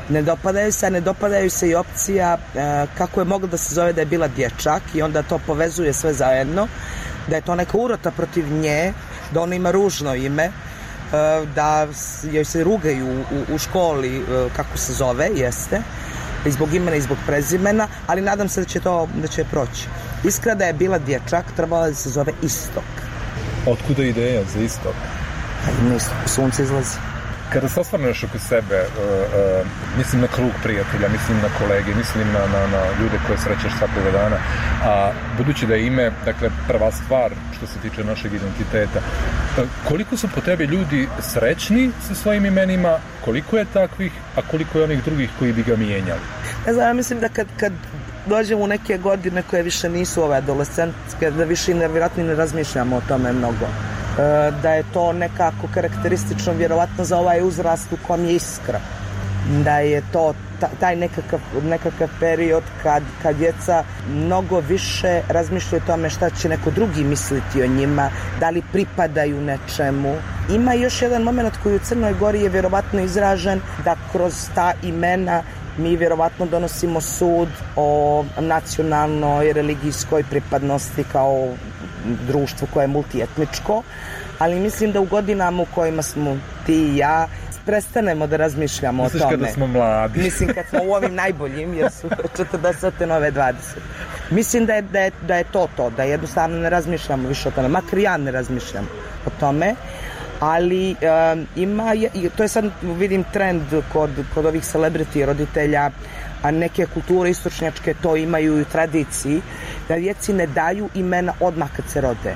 Ne dopadaju se i opcija kako je moglo da se zove da je bila dječak i onda to povezuje sve zajedno, da je to neka urota protiv nje, da ona ima ružno ime, da joj se rugaju u školi kako se zove, jeste, i zbog imena i zbog prezimena, ali nadam se da će proći. Iskra da je bila dječak, trebala da se zove Istok. Otkuda ideja za Istok? Sunce izlazi. Kada se osvrneš oko sebe, mislim na krug prijatelja, mislim na kolege, mislim na ljude koje srećeš svakoga dana, a budući da je ime, dakle, prva stvar što se tiče našeg identiteta, koliko su po tebi ljudi srećni sa svojim imenima, koliko je takvih, a koliko je onih drugih koji bi ga mijenjali? Ne znam, ja mislim da kad dođemo u neke godine koje više nisu ove adolescentske, da više vjerojatno ne razmišljamo o tome mnogo. Da je to nekako karakteristično vjerovatno za ovaj uzrast u kom je iskra. Da je to taj nekakav period kad djeca mnogo više razmišljaju o tome šta će neko drugi misliti o njima, da li pripadaju nečemu. Ima još jedan moment koji u Crnoj Gori je vjerovatno izražen, da kroz ta imena mi vjerovatno donosimo sud o nacionalnoj, religijskoj pripadnosti kao društvu koje je multietničko, ali mislim da u godinama u kojima smo ti i ja prestanemo da razmišljamo o tome. Misliš kada smo mladi? Mislim kad smo u ovim najboljim, jer su 40. nove 20. Mislim da je to, da jednostavno ne razmišljamo više o tome, makar ja ne razmišljam o tome, ali to je sad, vidim, trend kod ovih celebrity roditelja, a neke kulture istočnjačke to imaju i u tradiciji, da djeci ne daju imena odmah kad se rode,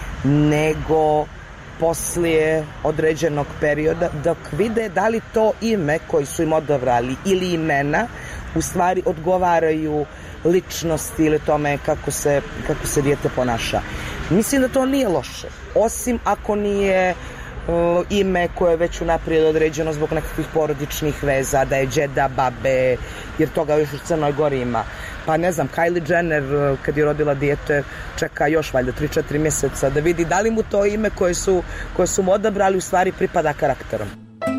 nego poslije određenog perioda, dok vide da li to ime koji su im odabrali ili imena u stvari odgovaraju ličnosti ili tome kako se dijete ponaša. Mislim da to nije loše, osim ako nije ime koje je već unaprijed određeno zbog nekakvih porodičnih veza, da je đeda, babe, jer toga još u Crnoj Gori ima. Pa ne znam, Kylie Jenner kad je rodila dijete čeka još valjda 3-4 mjeseca da vidi da li mu to ime koje su mu odabrali u stvari pripada karakterom.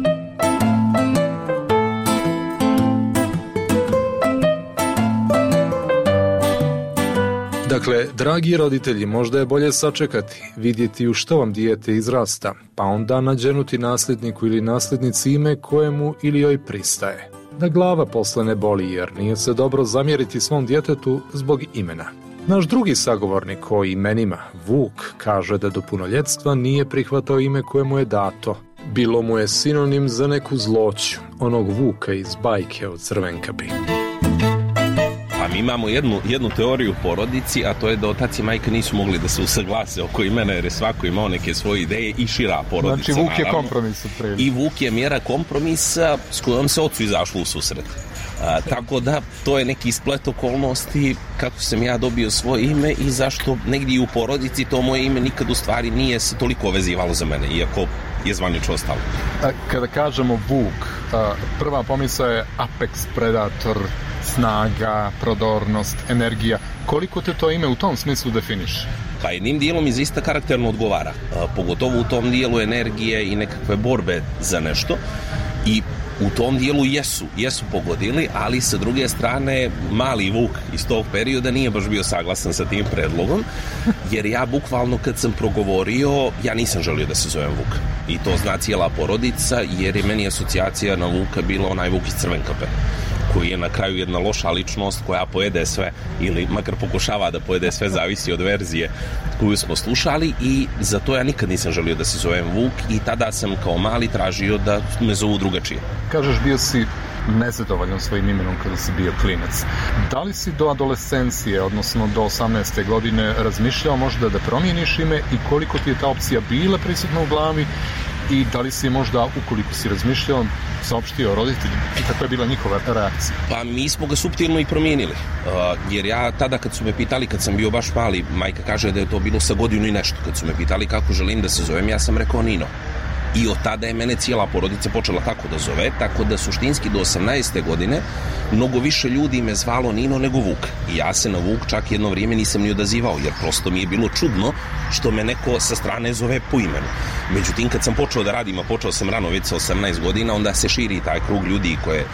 Dakle, dragi roditelji, možda je bolje sačekati, vidjeti u što vam dijete izrasta, pa onda nađenuti nasljedniku ili nasljednici ime kojemu ili joj pristaje. Da glava posle ne boli, jer nije se dobro zamjeriti svom djetetu zbog imena. Naš drugi sagovornik o imenima, Vuk, kaže da do punoljetstva nije prihvatao ime koje mu je dato. Bilo mu je sinonim za neku zloću, onog Vuka iz bajke o Crvenkapi. Pa mi imamo jednu teoriju u porodici, a to je da otac i majka nisu mogli da se usaglase oko imena, jer je svako imao neke svoje ideje i šira porodica. Znači Vuk je naravno. kompromis od prilike. I Vuk je mjera kompromisa s kojom se ocu izašlo u susret. Tako da to je neki splet okolnosti kako sam ja dobio svoje ime i zašto negdje u porodici to moje ime nikad u stvari nije se toliko vezivalo za mene, iako je zvanično ostalo. Kada kažemo Vuk, prva pomisao je apex, predator, snaga, prodornost, energija. Koliko te to ime u tom smislu definiše? Pa jednim dijelom mi zaista karakterno odgovara, pogotovo u tom dijelu energije i nekakve borbe za nešto, i u tom dijelu jesu pogodili, ali sa druge strane mali Vuk iz tog perioda nije baš bio saglasan sa tim predlogom, jer ja bukvalno kad sam progovorio, ja nisam želio da se zovem Vuk. I to zna cijela porodica, jer je meni asocijacija na Vuka bila onaj Vuk iz Crvenkape, koji je na kraju jedna loša ličnost koja pojede sve, ili makar pokušava da pojede sve, zavisi od verzije koju smo slušali, i zato ja nikad nisam želio da se zovem Vuk i tada sam kao mali tražio da me zovu drugačije. Kažeš, bio si nezadovoljan svojim imenom kada si bio klinac. Da li si do adolescencije, odnosno do 18. godine, razmišljao možda da promijeniš ime i koliko ti je ta opcija bila prisutna u glavi? I da li si možda, ukoliko si razmišljao, saopštio roditeljima i kakva je bila njihova reakcija? Pa mi smo ga suptilno i promijenili, jer ja tada kad su me pitali, kad sam bio baš mali, majka kaže da je to bilo sa godinu i nešto, kad su me pitali kako želim da se zovem, ja sam rekao Nino. I od tada je mene cijela porodica počela tako da zove, tako da suštinski do 18. godine mnogo više ljudi me zvalo Nino nego Vuk. I ja se na Vuk čak jedno vrijeme nisam ni odazivao, jer prosto mi je bilo čudno što me neko sa strane zove po imenu. Međutim, kad sam počeo da radim, a počeo sam rano već sa 18 godina, onda se širi taj krug ljudi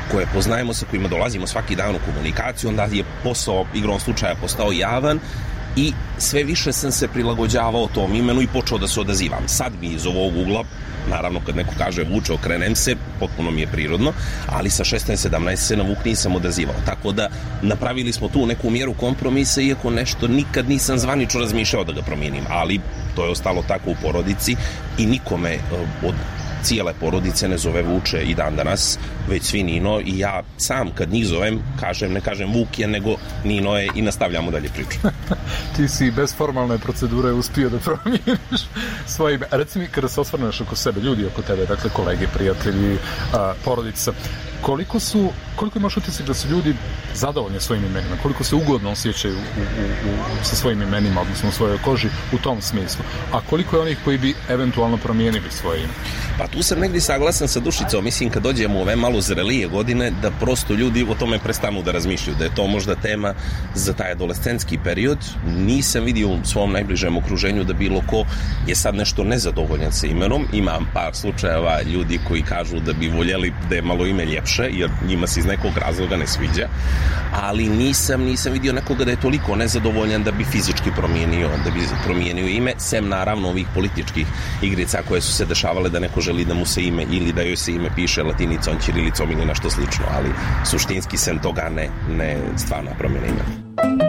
koje poznajemo, sa kojima dolazimo svaki dan u komunikaciju, onda je posao igrom slučaja postao javan i sve više sam se prilagođavao tom imenu i počeo da se odazivam. Sad mi iz ovog ugla, naravno kad neko kaže Vuče, okrenem se, potpuno mi je prirodno, ali sa 16-17 se na Vuk nisam odazivao. Tako da napravili smo tu neku mjeru kompromisa, iako nešto nikad nisam zvanično razmišljao da ga promijenim, ali to je ostalo tako u porodici i nikome od cijele porodice ne zove Vuče i dan danas, već svi Nino, i ja sam kad njih zovem, ne kažem Vuk je, nego Nino je, i nastavljamo dalje priču. Ti si bez formalne procedure uspio da promijeniš svoje ime. Reci mi, kada se osvrneš oko sebe, ljudi oko tebe, dakle kolege, prijatelji, porodica, koliko imaš utisak da su ljudi zadovoljni svojim imenima, koliko se ugodno osjećaju sa svojim imenima, odnosno u svojoj koži u tom smislu, a koliko je onih koji bi eventualno promijenili svoje ime? Pa tu sam negdje saglasan sa Dušicom, mislim kad dođemo u ove malo zrelije godine, da prosto ljudi o tome prestanu da razmišljaju, da je to možda tema za taj adolescentski period. Nisam vidio u svom najbližem okruženju da bilo ko je sad nešto nezadovoljan sa imenom. Imam par slučajeva ljudi koji kažu da bi voljeli da je malo ime ljepše, jer njima se iz nekog razloga ne sviđa, ali nisam vidio nekoga da je toliko nezadovoljan da bi fizički promijenio ime, sem naravno ovih političkih igrica koje su se dešavale da neko želi da mu se ime ili da joj se ime piše latinicom, ćirilicom ili nešto slično, ali suštinski sem toga ne stvarno promjena imena.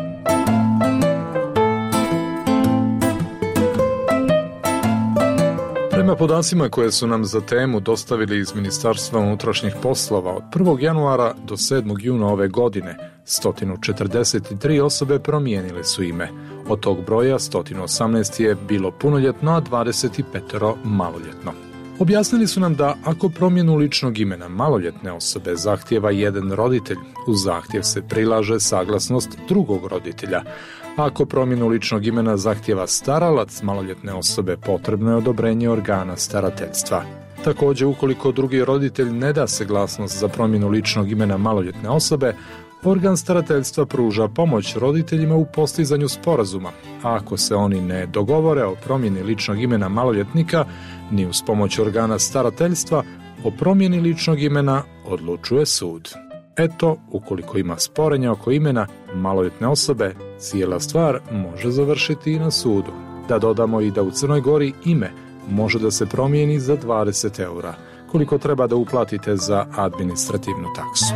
Prema podacima koje su nam za temu dostavili iz Ministarstva unutrašnjih poslova, od 1. januara do 7. juna ove godine 143 osobe promijenile su ime. Od tog broja 118 je bilo punoljetno, a 25 maloljetno. Objasnili su nam da ako promjenu ličnog imena maloljetne osobe zahtijeva jedan roditelj, uz zahtjev se prilaže saglasnost drugog roditelja. Ako promjenu ličnog imena zahtijeva staralac maloljetne osobe, potrebno je odobrenje organa starateljstva. Također, ukoliko drugi roditelj ne da saglasnost za promjenu ličnog imena maloljetne osobe, organ starateljstva pruža pomoć roditeljima u postizanju sporazuma, a ako se oni ne dogovore o promjeni ličnog imena maloljetnika, ni uz pomoć organa starateljstva, o promjeni ličnog imena odlučuje sud. Eto, ukoliko ima sporenja oko imena maloljetne osobe, cijela stvar može završiti i na sudu. Da dodamo i da u Crnoj Gori ime može da se promijeni za 20 eura, koliko treba da uplatite za administrativnu taksu.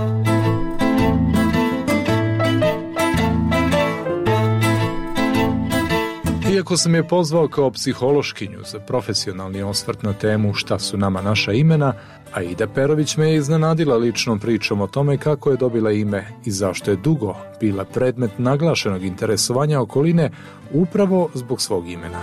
Iako sam je pozvao kao psihološkinju za profesionalni osvrt na temu šta su nama naša imena, Aida Perović me je iznenadila ličnom pričom o tome kako je dobila ime i zašto je dugo bila predmet naglašenog interesovanja okoline upravo zbog svog imena.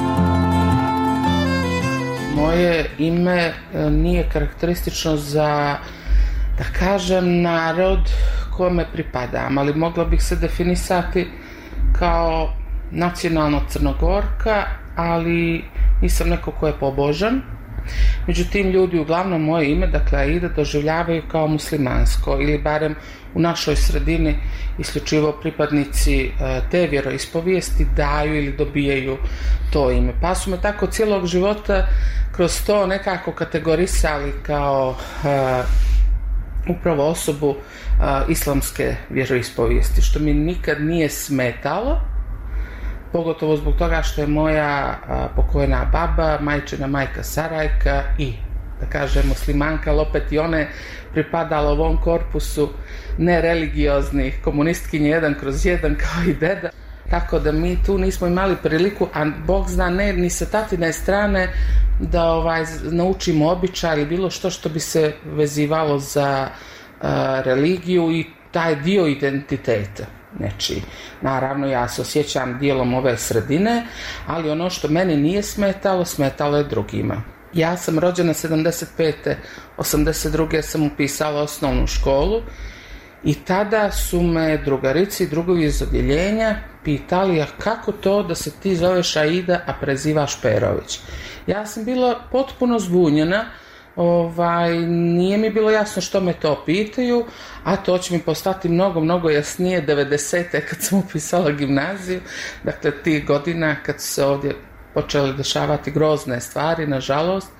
Moje ime nije karakteristično za, da kažem, narod kome pripadam, ali mogla bih se definisati kao nacionalno Crnogorka, ali nisam neko ko je pobožan. Međutim, ljudi uglavnom moje ime, dakle Aida, doživljavaju kao muslimansko, ili barem u našoj sredini isključivo pripadnici te vjeroispovijesti daju ili dobijaju to ime. Pa su me tako cijelog života kroz to nekako kategorisali kao upravo osobu islamske vjeroispovijesti, što mi nikad nije smetalo, pogotovo zbog toga što je moja pokojna baba, majčina majka Sarajka i, da kažem, muslimanka, ali opet i one pripadala ovom korpusu nereligioznih komunistkinje 1/1 kao i deda. Tako da mi tu nismo imali priliku, a Bog zna ne ni sa tatine strane, da naučimo običaj ili bilo što bi se vezivalo za religiju i taj dio identiteta. Znači, naravno ja se osjećam dijelom ove sredine, ali ono što meni nije smetalo je drugima. Ja sam rođena 75. 82. sam upisala osnovnu školu i tada su me drugarici i drugovi iz odjeljenja pitali, a kako to da se ti zoveš Aida, a prezivaš Perović? Ja sam bila potpuno zbunjena, nije mi bilo jasno što me to pitaju, a to će mi postati mnogo jasnije 90. kad sam upisala gimnaziju, dakle tih godina kad su se ovdje počeli dešavati grozne stvari, nažalost,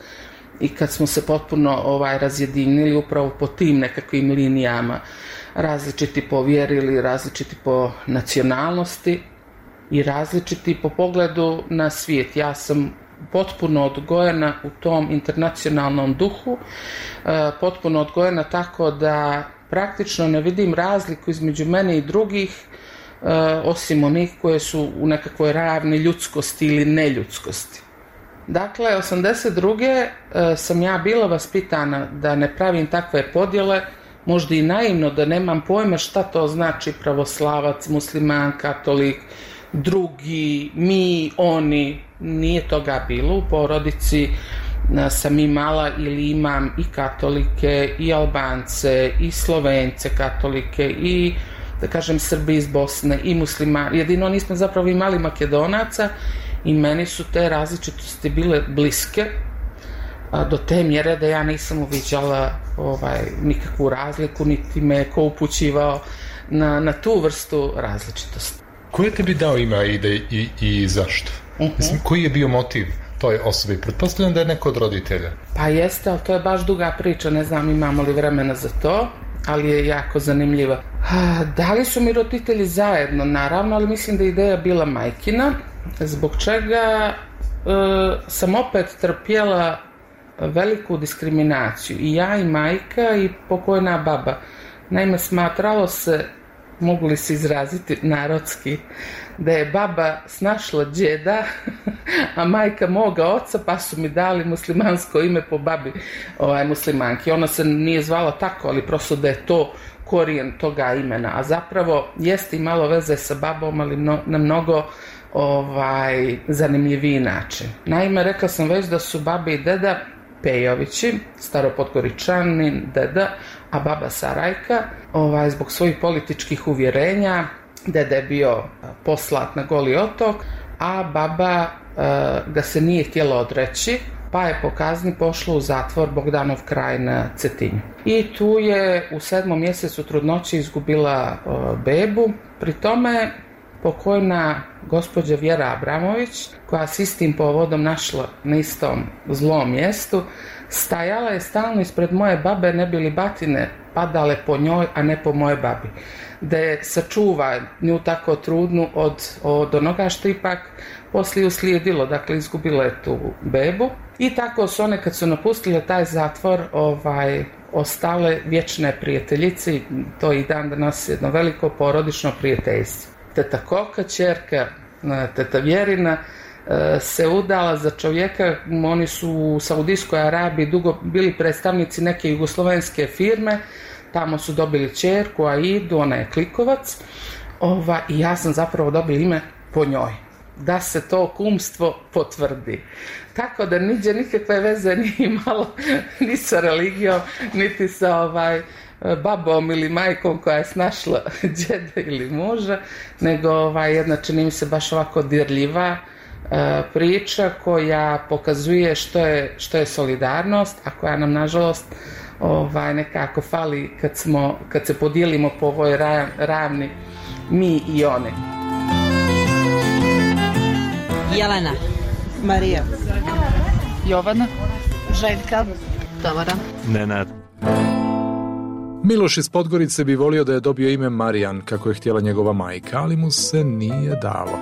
i kad smo se potpuno razjedinili upravo po tim nekakvim linijama, različiti po vjeri ili različiti po nacionalnosti i različiti po pogledu na svijet. Ja sam potpuno odgojena u tom internacionalnom duhu, potpuno odgojena tako da praktično ne vidim razliku između mene i drugih, osim onih koje su u nekakvoj ravni ljudskosti ili neljudskosti. Dakle, 82. sam ja bila vaspitana da ne pravim takve podjele, možda i naivno, da nemam pojma šta to znači pravoslavac, musliman, katolik, drugi, mi, oni. Nije toga bilo. U porodici sam imala ili imam i katolike, i Albance, i Slovence katolike, i da kažem Srbi iz Bosne, i muslimani. Jedino nismo zapravo imali Makedonaca i meni su te različitosti bile bliske, do te mjere da ja nisam uviđala nikakvu razliku, niti me ko upućivao na tu vrstu različitosti. Ko je tebi dao ime Aida i zašto? Mislim, koji je bio motiv toj osobi? Pretpostavljam da je neko od roditelja. Pa jeste, ali to je baš duga priča, ne znam imamo li vremena za to, ali je jako zanimljiva. Da li su mi roditelji zajedno? Naravno, ali mislim da je ideja bila majkina, zbog čega sam opet trpjela veliku diskriminaciju. I ja i majka i pokojna baba. Naime, smatralo se, mogu li se izraziti narodski, da je baba snašla djeda, a majka moga oca, pa su mi dali muslimansko ime po babi muslimanki. Ona se nije zvala tako, ali prosto da je to korijen toga imena. A zapravo jeste imalo veze sa babom, ali na mnogo zanimljiviji način. Naime, rekla sam već da su baba i deda Pejovići, staropodgoričanin, deda, a baba Sarajka, zbog svojih političkih uvjerenja. Deda je bio poslat na Goli otok, a baba ga se nije htjela odreći, pa je po kazni pošla u zatvor Bogdanov kraj na Cetinju. I tu je u 7. mjesecu trudnoće izgubila bebu. Pri tome pokojna gospođa Vjera Abramović, koja se istim povodom našla na istom zlom mjestu, stajala je stalno ispred moje babe, ne bi li batine padale po njoj, a ne po moje babi. Da je sačuva nju tako trudnu od onoga što ipak poslije uslijedilo, dakle izgubila je tu bebu. I tako su one, kad su napustile taj zatvor, ostale vječne prijateljice, to i dan danas jedno veliko porodično prijateljstvo. Teta Koka, ćerka teta Vjerina, se udala za čovjeka, oni su u Saudijskoj Arabiji dugo bili predstavnici neke jugoslovenske firme, tamo su dobili ćerku Aidu, ona je Klikovac, i ja sam zapravo dobila ime po njoj, da se to kumstvo potvrdi. Tako da niđe nikakve veze nije imalo ni sa religijom, niti sa babom ili majkom koja je snašla djeda ili muža, nego jedna, čini mi se, baš ovako dirljiva priča koja pokazuje što je solidarnost, a koja nam nažalost nekako fali kad se podijelimo po ovoj ravni mi i one. Jelena, Marija, Jovana, Željka, Tamara, Nenad. Miloš iz Podgorice bi volio da je dobio ime Marijan, kako je htjela njegova majka, ali mu se nije dalo.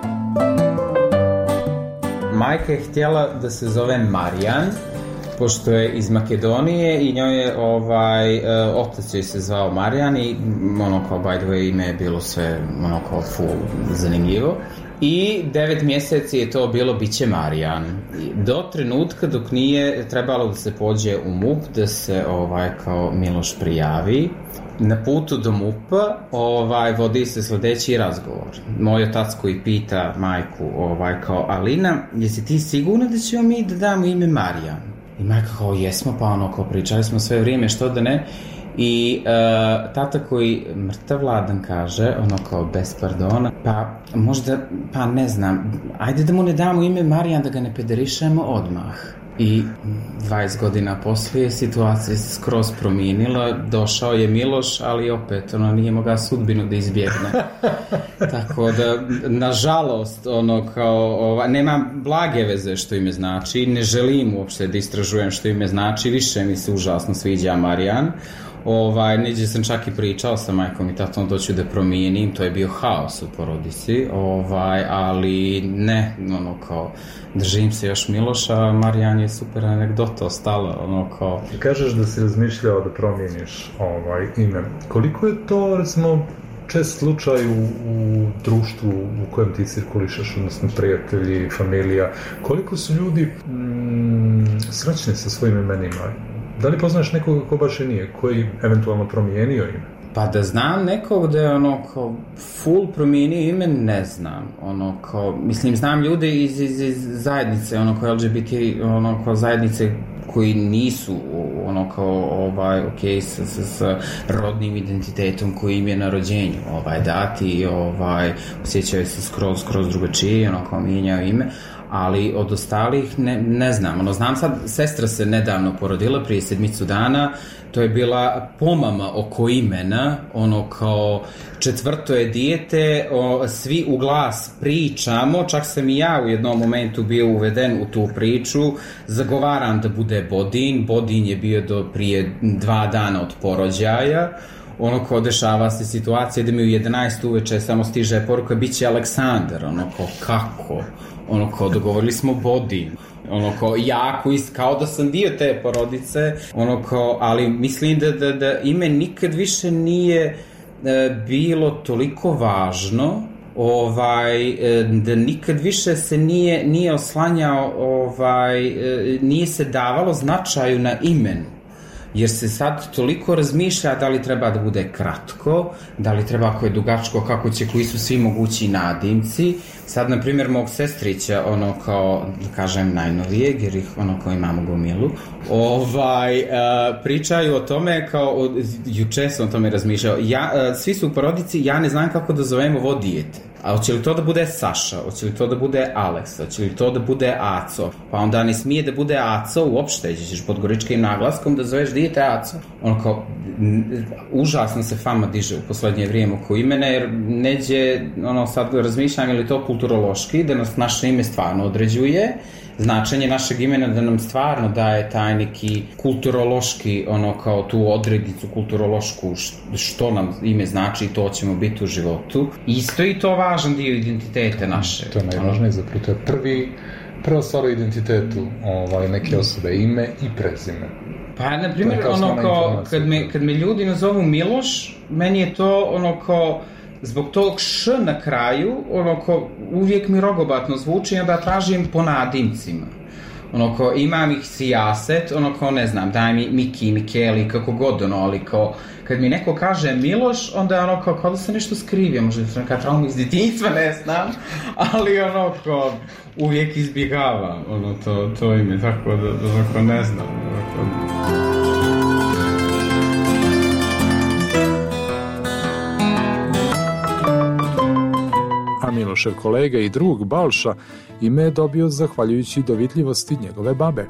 Majka je htjela da se zove Marijan, pošto je iz Makedonije i njoj je otac joj se zvao Marijan i kao by the way ime je bilo sve kao full zanimljivo. I 9 mjeseci je to bilo biće Marijan. Do trenutka dok nije trebalo da se pođe u MUP, da se kao Miloš prijavi. Na putu do MUP-a vodi se sljedeći razgovor. Moj otac koji pita majku kao Alina, jesi ti sigurna da ćemo mi da damo ime Marijan? I majka kao jesmo, pa kao pričali smo sve vrijeme, što da ne. I tata koji mrtav ladan kaže, ono kao bez pardona, pa možda, pa ne znam, ajde da mu ne damo ime Marijan, da ga ne pederišemo odmah. I 20 godina poslije situacija se skroz promijenila, došao je Miloš, ali opet nije mogao sudbinu da izbjegne. Tako da, nažalost, nema blage veze što ime znači, ne želim uopšte da istražujem što ime znači, više mi se užasno sviđa Marijan. Neđe sam čak i pričao sa majkom i tatom da ću da promijenim, to je bio haos u porodici, ali ne, držim se još Miloša, Marijan je super anegdota ostala, Kažeš da si razmišljao da promijeniš ime. Koliko je to, recimo, čest slučaj u društvu u kojem ti cirkulišeš, odnosno prijatelji, familija, koliko su ljudi srećni sa svojim imenima? Da li poznaš nekoga ko baš i nije, koji eventualno promijenio ime? Pa da znam nekog da je full promijenio ime, ne znam. Mislim, znam ljude iz zajednice, LGBT zajednice koji nisu s rodnim identitetom koji im je na rođenju dati, osjećaju se skroz drugačije, mijenjaju ime, ali od ostalih ne znam. Znam sad, sestra se nedavno porodila prije 7 dana, to je bila pomama oko imena, kao 4. je dijete, svi u glas pričamo, čak sam i ja u jednom momentu bio uveden u tu priču, zagovaram da bude Bodin, Bodin je bio do prije 2 dana od porođaja, dešava se situacija da mi u 11 uveče samo stiže poruka, bit će Aleksandar, kako? Dogovorili smo Bodin, jako kao da sam dio te porodice, ali mislim da ime nikad više nije bilo toliko važno, da nikad više se nije oslanjao, nije se davalo značaju na imen. Jer se sad toliko razmišlja da li treba da bude kratko, da li treba ako je dugačko, kako će, koji su svi mogući nadimci. Sad, na primjer, mog sestrića, da kažem, najnovijeg, jer ih imamo gomilu, pričaju o tome, juče sam o tome razmišljao, svi su u porodici, ja ne znam kako da zovemo ovo dijete. A hoće li to da bude Saša, hoće li to da bude Aleksa, hoće li to da bude Aco, pa onda ne smije da bude Aco uopšte, ćeš pod goričkim naglaskom da zoveš dijete Aco. Užasno se fama diže u poslednje vrijeme oko imena, jer neđe, sad razmišljam je li to kulturološki, da nas naše ime stvarno određuje, značenje našeg imena da nam stvarno daje taj neki kulturološki, kao tu odrednicu kulturološku, što nam ime znači, to ćemo biti u životu. Isto i to važan dio identitete naše. To je najvažnije, zapravo to je prva stvar o identitetu neke osobe, ime i prezime. Pa, na primjer, kad me ljudi nazovu Miloš, meni je to zbog tog š na kraju, uvijek mi rogobatno zvuči, onda tražim po nadimcima. Imam ih sijaset, ne znam, daj mi Miki, Mikeli, kako god, ali kad mi neko kaže Miloš, onda je kao da se nešto skrivio, možda je neka trauma iz djetinjstva, ne znam, ali uvijek izbjegavam to ime, tako da ne znam. A Milošev kolega i drug Balša ime je dobio zahvaljujući dovitljivosti njegove babe.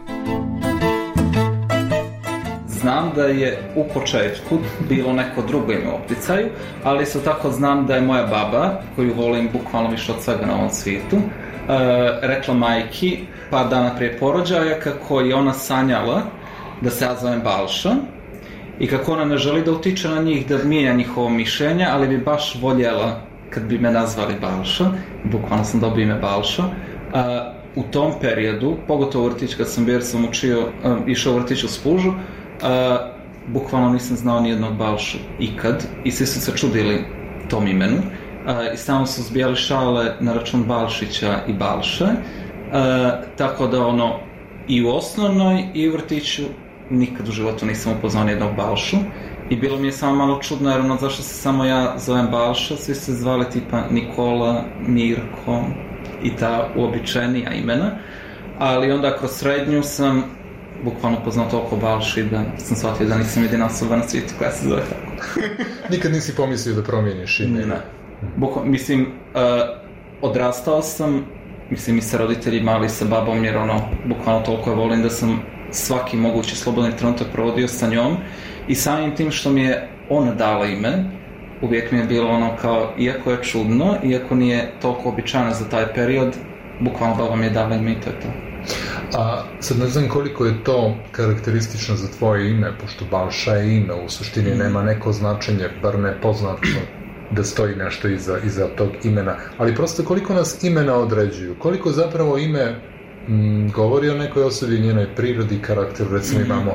Znam da je u početku bilo neko drugo ime u opticaju, ali isto tako znam da je moja baba, koju volim bukvalno više od svega na ovom svijetu, rekla majki par dana prije porođaja kako je ona sanjala da se ja zovem Balša i kako ona ne želi da utiče na njih, da mijenja njihovo mišljenje, ali bi baš voljela kad bi me nazvali Balša, bukvalno sam dobio ime Balša. U tom periodu, pogotovo u vrtić kad sam bio, jer sam išao u vrtić u Spužu, bukvalno nisam znao nijednog Balšu ikad i svi su se čudili tom imenu i stalno su zbijali šale na račun Balšića i Balše, tako da i u osnovnoj i u vrtiću nikad u životu nisam upoznao nijednog Balšu. I bilo mi je samo malo čudno, jer zašto se samo ja zovem Balša, svi se zvali tipa Nikola, Mirko i ta uobičajenija imena. Ali onda kroz srednju sam bukvalno poznao toliko Balši da sam shvatio da nisam jedina osoba na svijetu koja se zove tako. Nikad nisi pomislio da promijeniš ime? Ne. Mislim, odrastao sam, mislim i sa roditeljima, ali i sa babom, jer bukvalno toliko je volim da sam svaki mogući slobodni trenutak provodio sa njom i samim tim što mi je ona dala ime, uvijek mi je bilo kao, iako je čudno, iako nije toliko običajno za taj period, bukvalno baba mi je dala ime i to je to. A sad ne znam koliko je to karakteristično za tvoje ime, pošto Balša je ime, u suštini nema neko značenje, bar ne poznato da stoji nešto iza tog imena, ali prosto koliko nas imena određuju, koliko zapravo ime govori o nekoj osobi, njenoj prirodi, karakteru, recimo imamo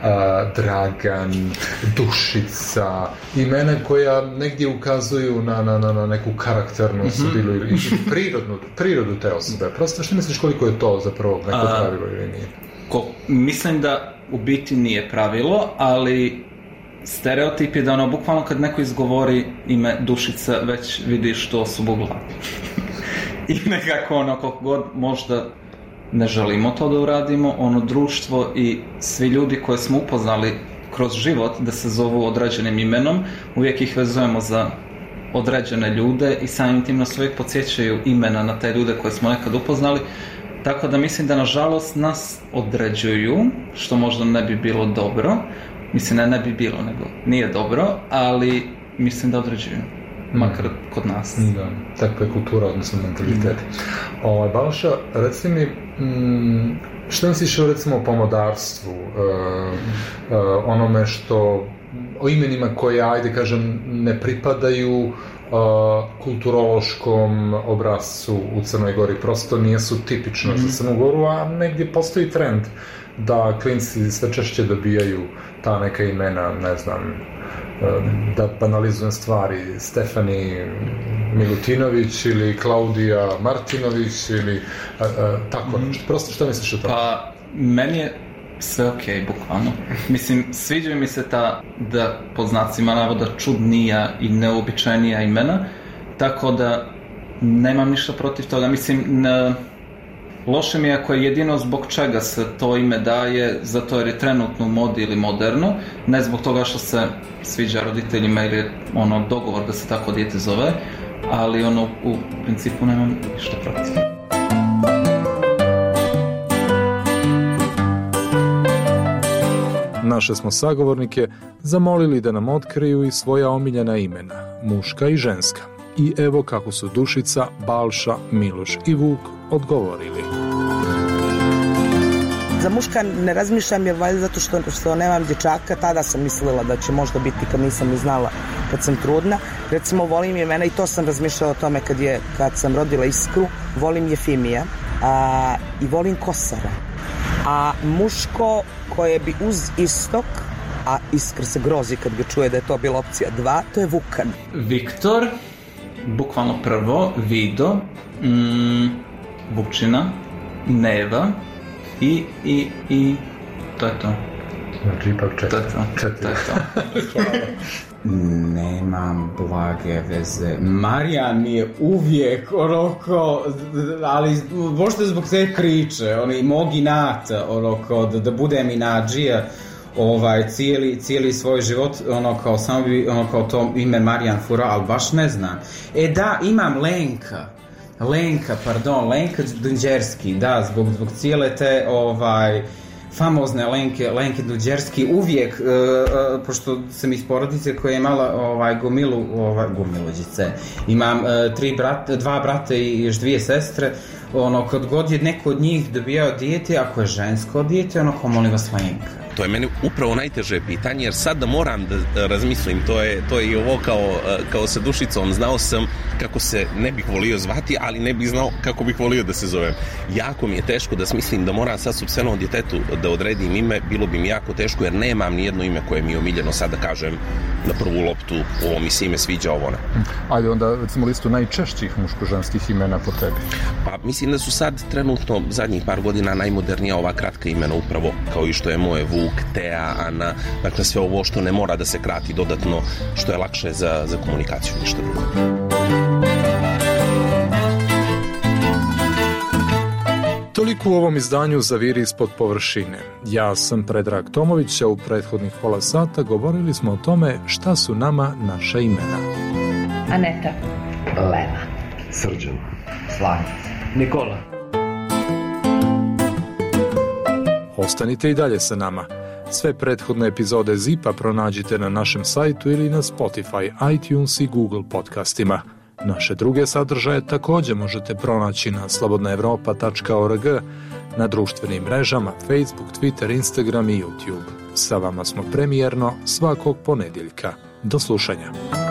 Dragan, Dušica, imena koja negdje ukazuju na neku karakternu osobinu ili prirodu te osobe. Prosto što misliš koliko je to zapravo neko pravilo ili nije? Mislim da u biti nije pravilo, ali stereotip je da bukvalno kad neko izgovori ime Dušica već vidiš tu osobu u glavi. I nekako koliko god možda ne želimo to da uradimo, društvo i svi ljudi koje smo upoznali kroz život da se zovu određenim imenom, uvijek ih vezujemo za određene ljude i samim tim nas uvijek podsjećaju imena na te ljude koje smo nekad upoznali, tako da mislim da nažalost nas određuju, što možda ne bi bilo dobro, mislim ne bi bilo, nego nije dobro, ali mislim da određuju. Makar kod nas. Da, takva je kultura, odnosno mentalitet. Balša, reci mi, što misliš recimo o pomodarstvu, onome što, o imenima koje, ajde kažem, ne pripadaju kulturološkom obrascu u Crnoj Gori, prosto nisu tipično za Crnu Goru, a negdje postoji trend da klinci sve češće dobijaju ta neka imena, ne znam, da banalizujem stvari, Stefani Milutinović ili Klaudija Martinović ili tako nešto. Prosto što misliš o tome? Pa, meni je sve okej, bukvalno. Mislim, sviđa mi se ta, da pod znacima navoda, čudnija i neobičajnija imena, tako da nemam ništa protiv toga. Mislim, loše mi je ako je jedino zbog čega se to ime daje, zato jer je trenutno u modi ili moderno, ne zbog toga što se sviđa roditeljima ili je dogovor da se tako dijete zove, ali u principu nemam ništa protiv. Naše smo sagovornike zamolili da nam otkriju i svoja omiljena imena, muška i ženska. I evo kako su Dušica, Balša, Miloš i Vuk odgovorili. Za muška ne razmišljam, jer valjda zato što nemam dječaka, tada sam mislila da će možda biti kad nisam ni znala kad sam trudna. Recimo volim imena i to sam razmišljala o tome kad sam rodila Iskru, volim Jefimija i volim Kosara. A muško koje bi uz Istok, a Iskra se grozi kad ga čuje da je to bila opcija 2, to je Vukan. Viktor, bukvalno prvo, Vido, Vučina, Neva i to je to. Znači ipak 4. To je to. Nemam blage veze. Marijan mi je uvijek ali možda zbog te priče, mog inata, da budem inađija, cijeli svoj život, samo bi, to ime Marijan fura, ali baš ne znam. Da, imam Lenka Dunđerski, da, zbog cijele te, famozne Lenke Dunđerski, uvijek, pošto sam iz porodice koja je imala gomiluđice, imam 2 brata i još 2 sestre, kad god je neko od njih dobijao dijete, ako je žensko dijete, molim vas Lenka. To je meni upravo najteže pitanje, jer sad da moram da razmislim, to je i ovo kao sa Dušicom, znao sam kako se ne bih volio zvati, ali ne bih znao kako bih volio da se zovem. Jako mi je teško da smislim da moram sad sopstvenom djetetu da odredim ime, bilo bi mi jako teško, jer nemam nijedno ime koje mi je omiljeno, sad da kažem na prvu loptu, ovo mi se ime sviđa, ovo ne. Ajde onda, recimo, listu najčešćih muško-ženskih imena po tebi. Pa mislim da su sad trenutno zadnjih par godina najmodernija ova kratka imena, upravo kao i što je moje Vuk, Tea, Ana, dakle sve ovo što ne mora da se krati dodatno, što je lakše za komunikaciju, ništa drugo. Toliko u ovom izdanju Zaviri ispod površine. Ja sam Predrag Tomović, a u prethodnih pola sata govorili smo o tome šta su nama naša imena. Aneta. Lena. Srđan. Slavica. Nikola. Ostanite i dalje sa nama. Sve prethodne epizode ZIP-a pronađite na našem sajtu ili na Spotify, iTunes i Google podcastima. Naše druge sadržaje također možete pronaći na slobodnaevropa.org, na društvenim mrežama Facebook, Twitter, Instagram i YouTube. Sa vama smo premijerno svakog ponedjeljka. Do slušanja.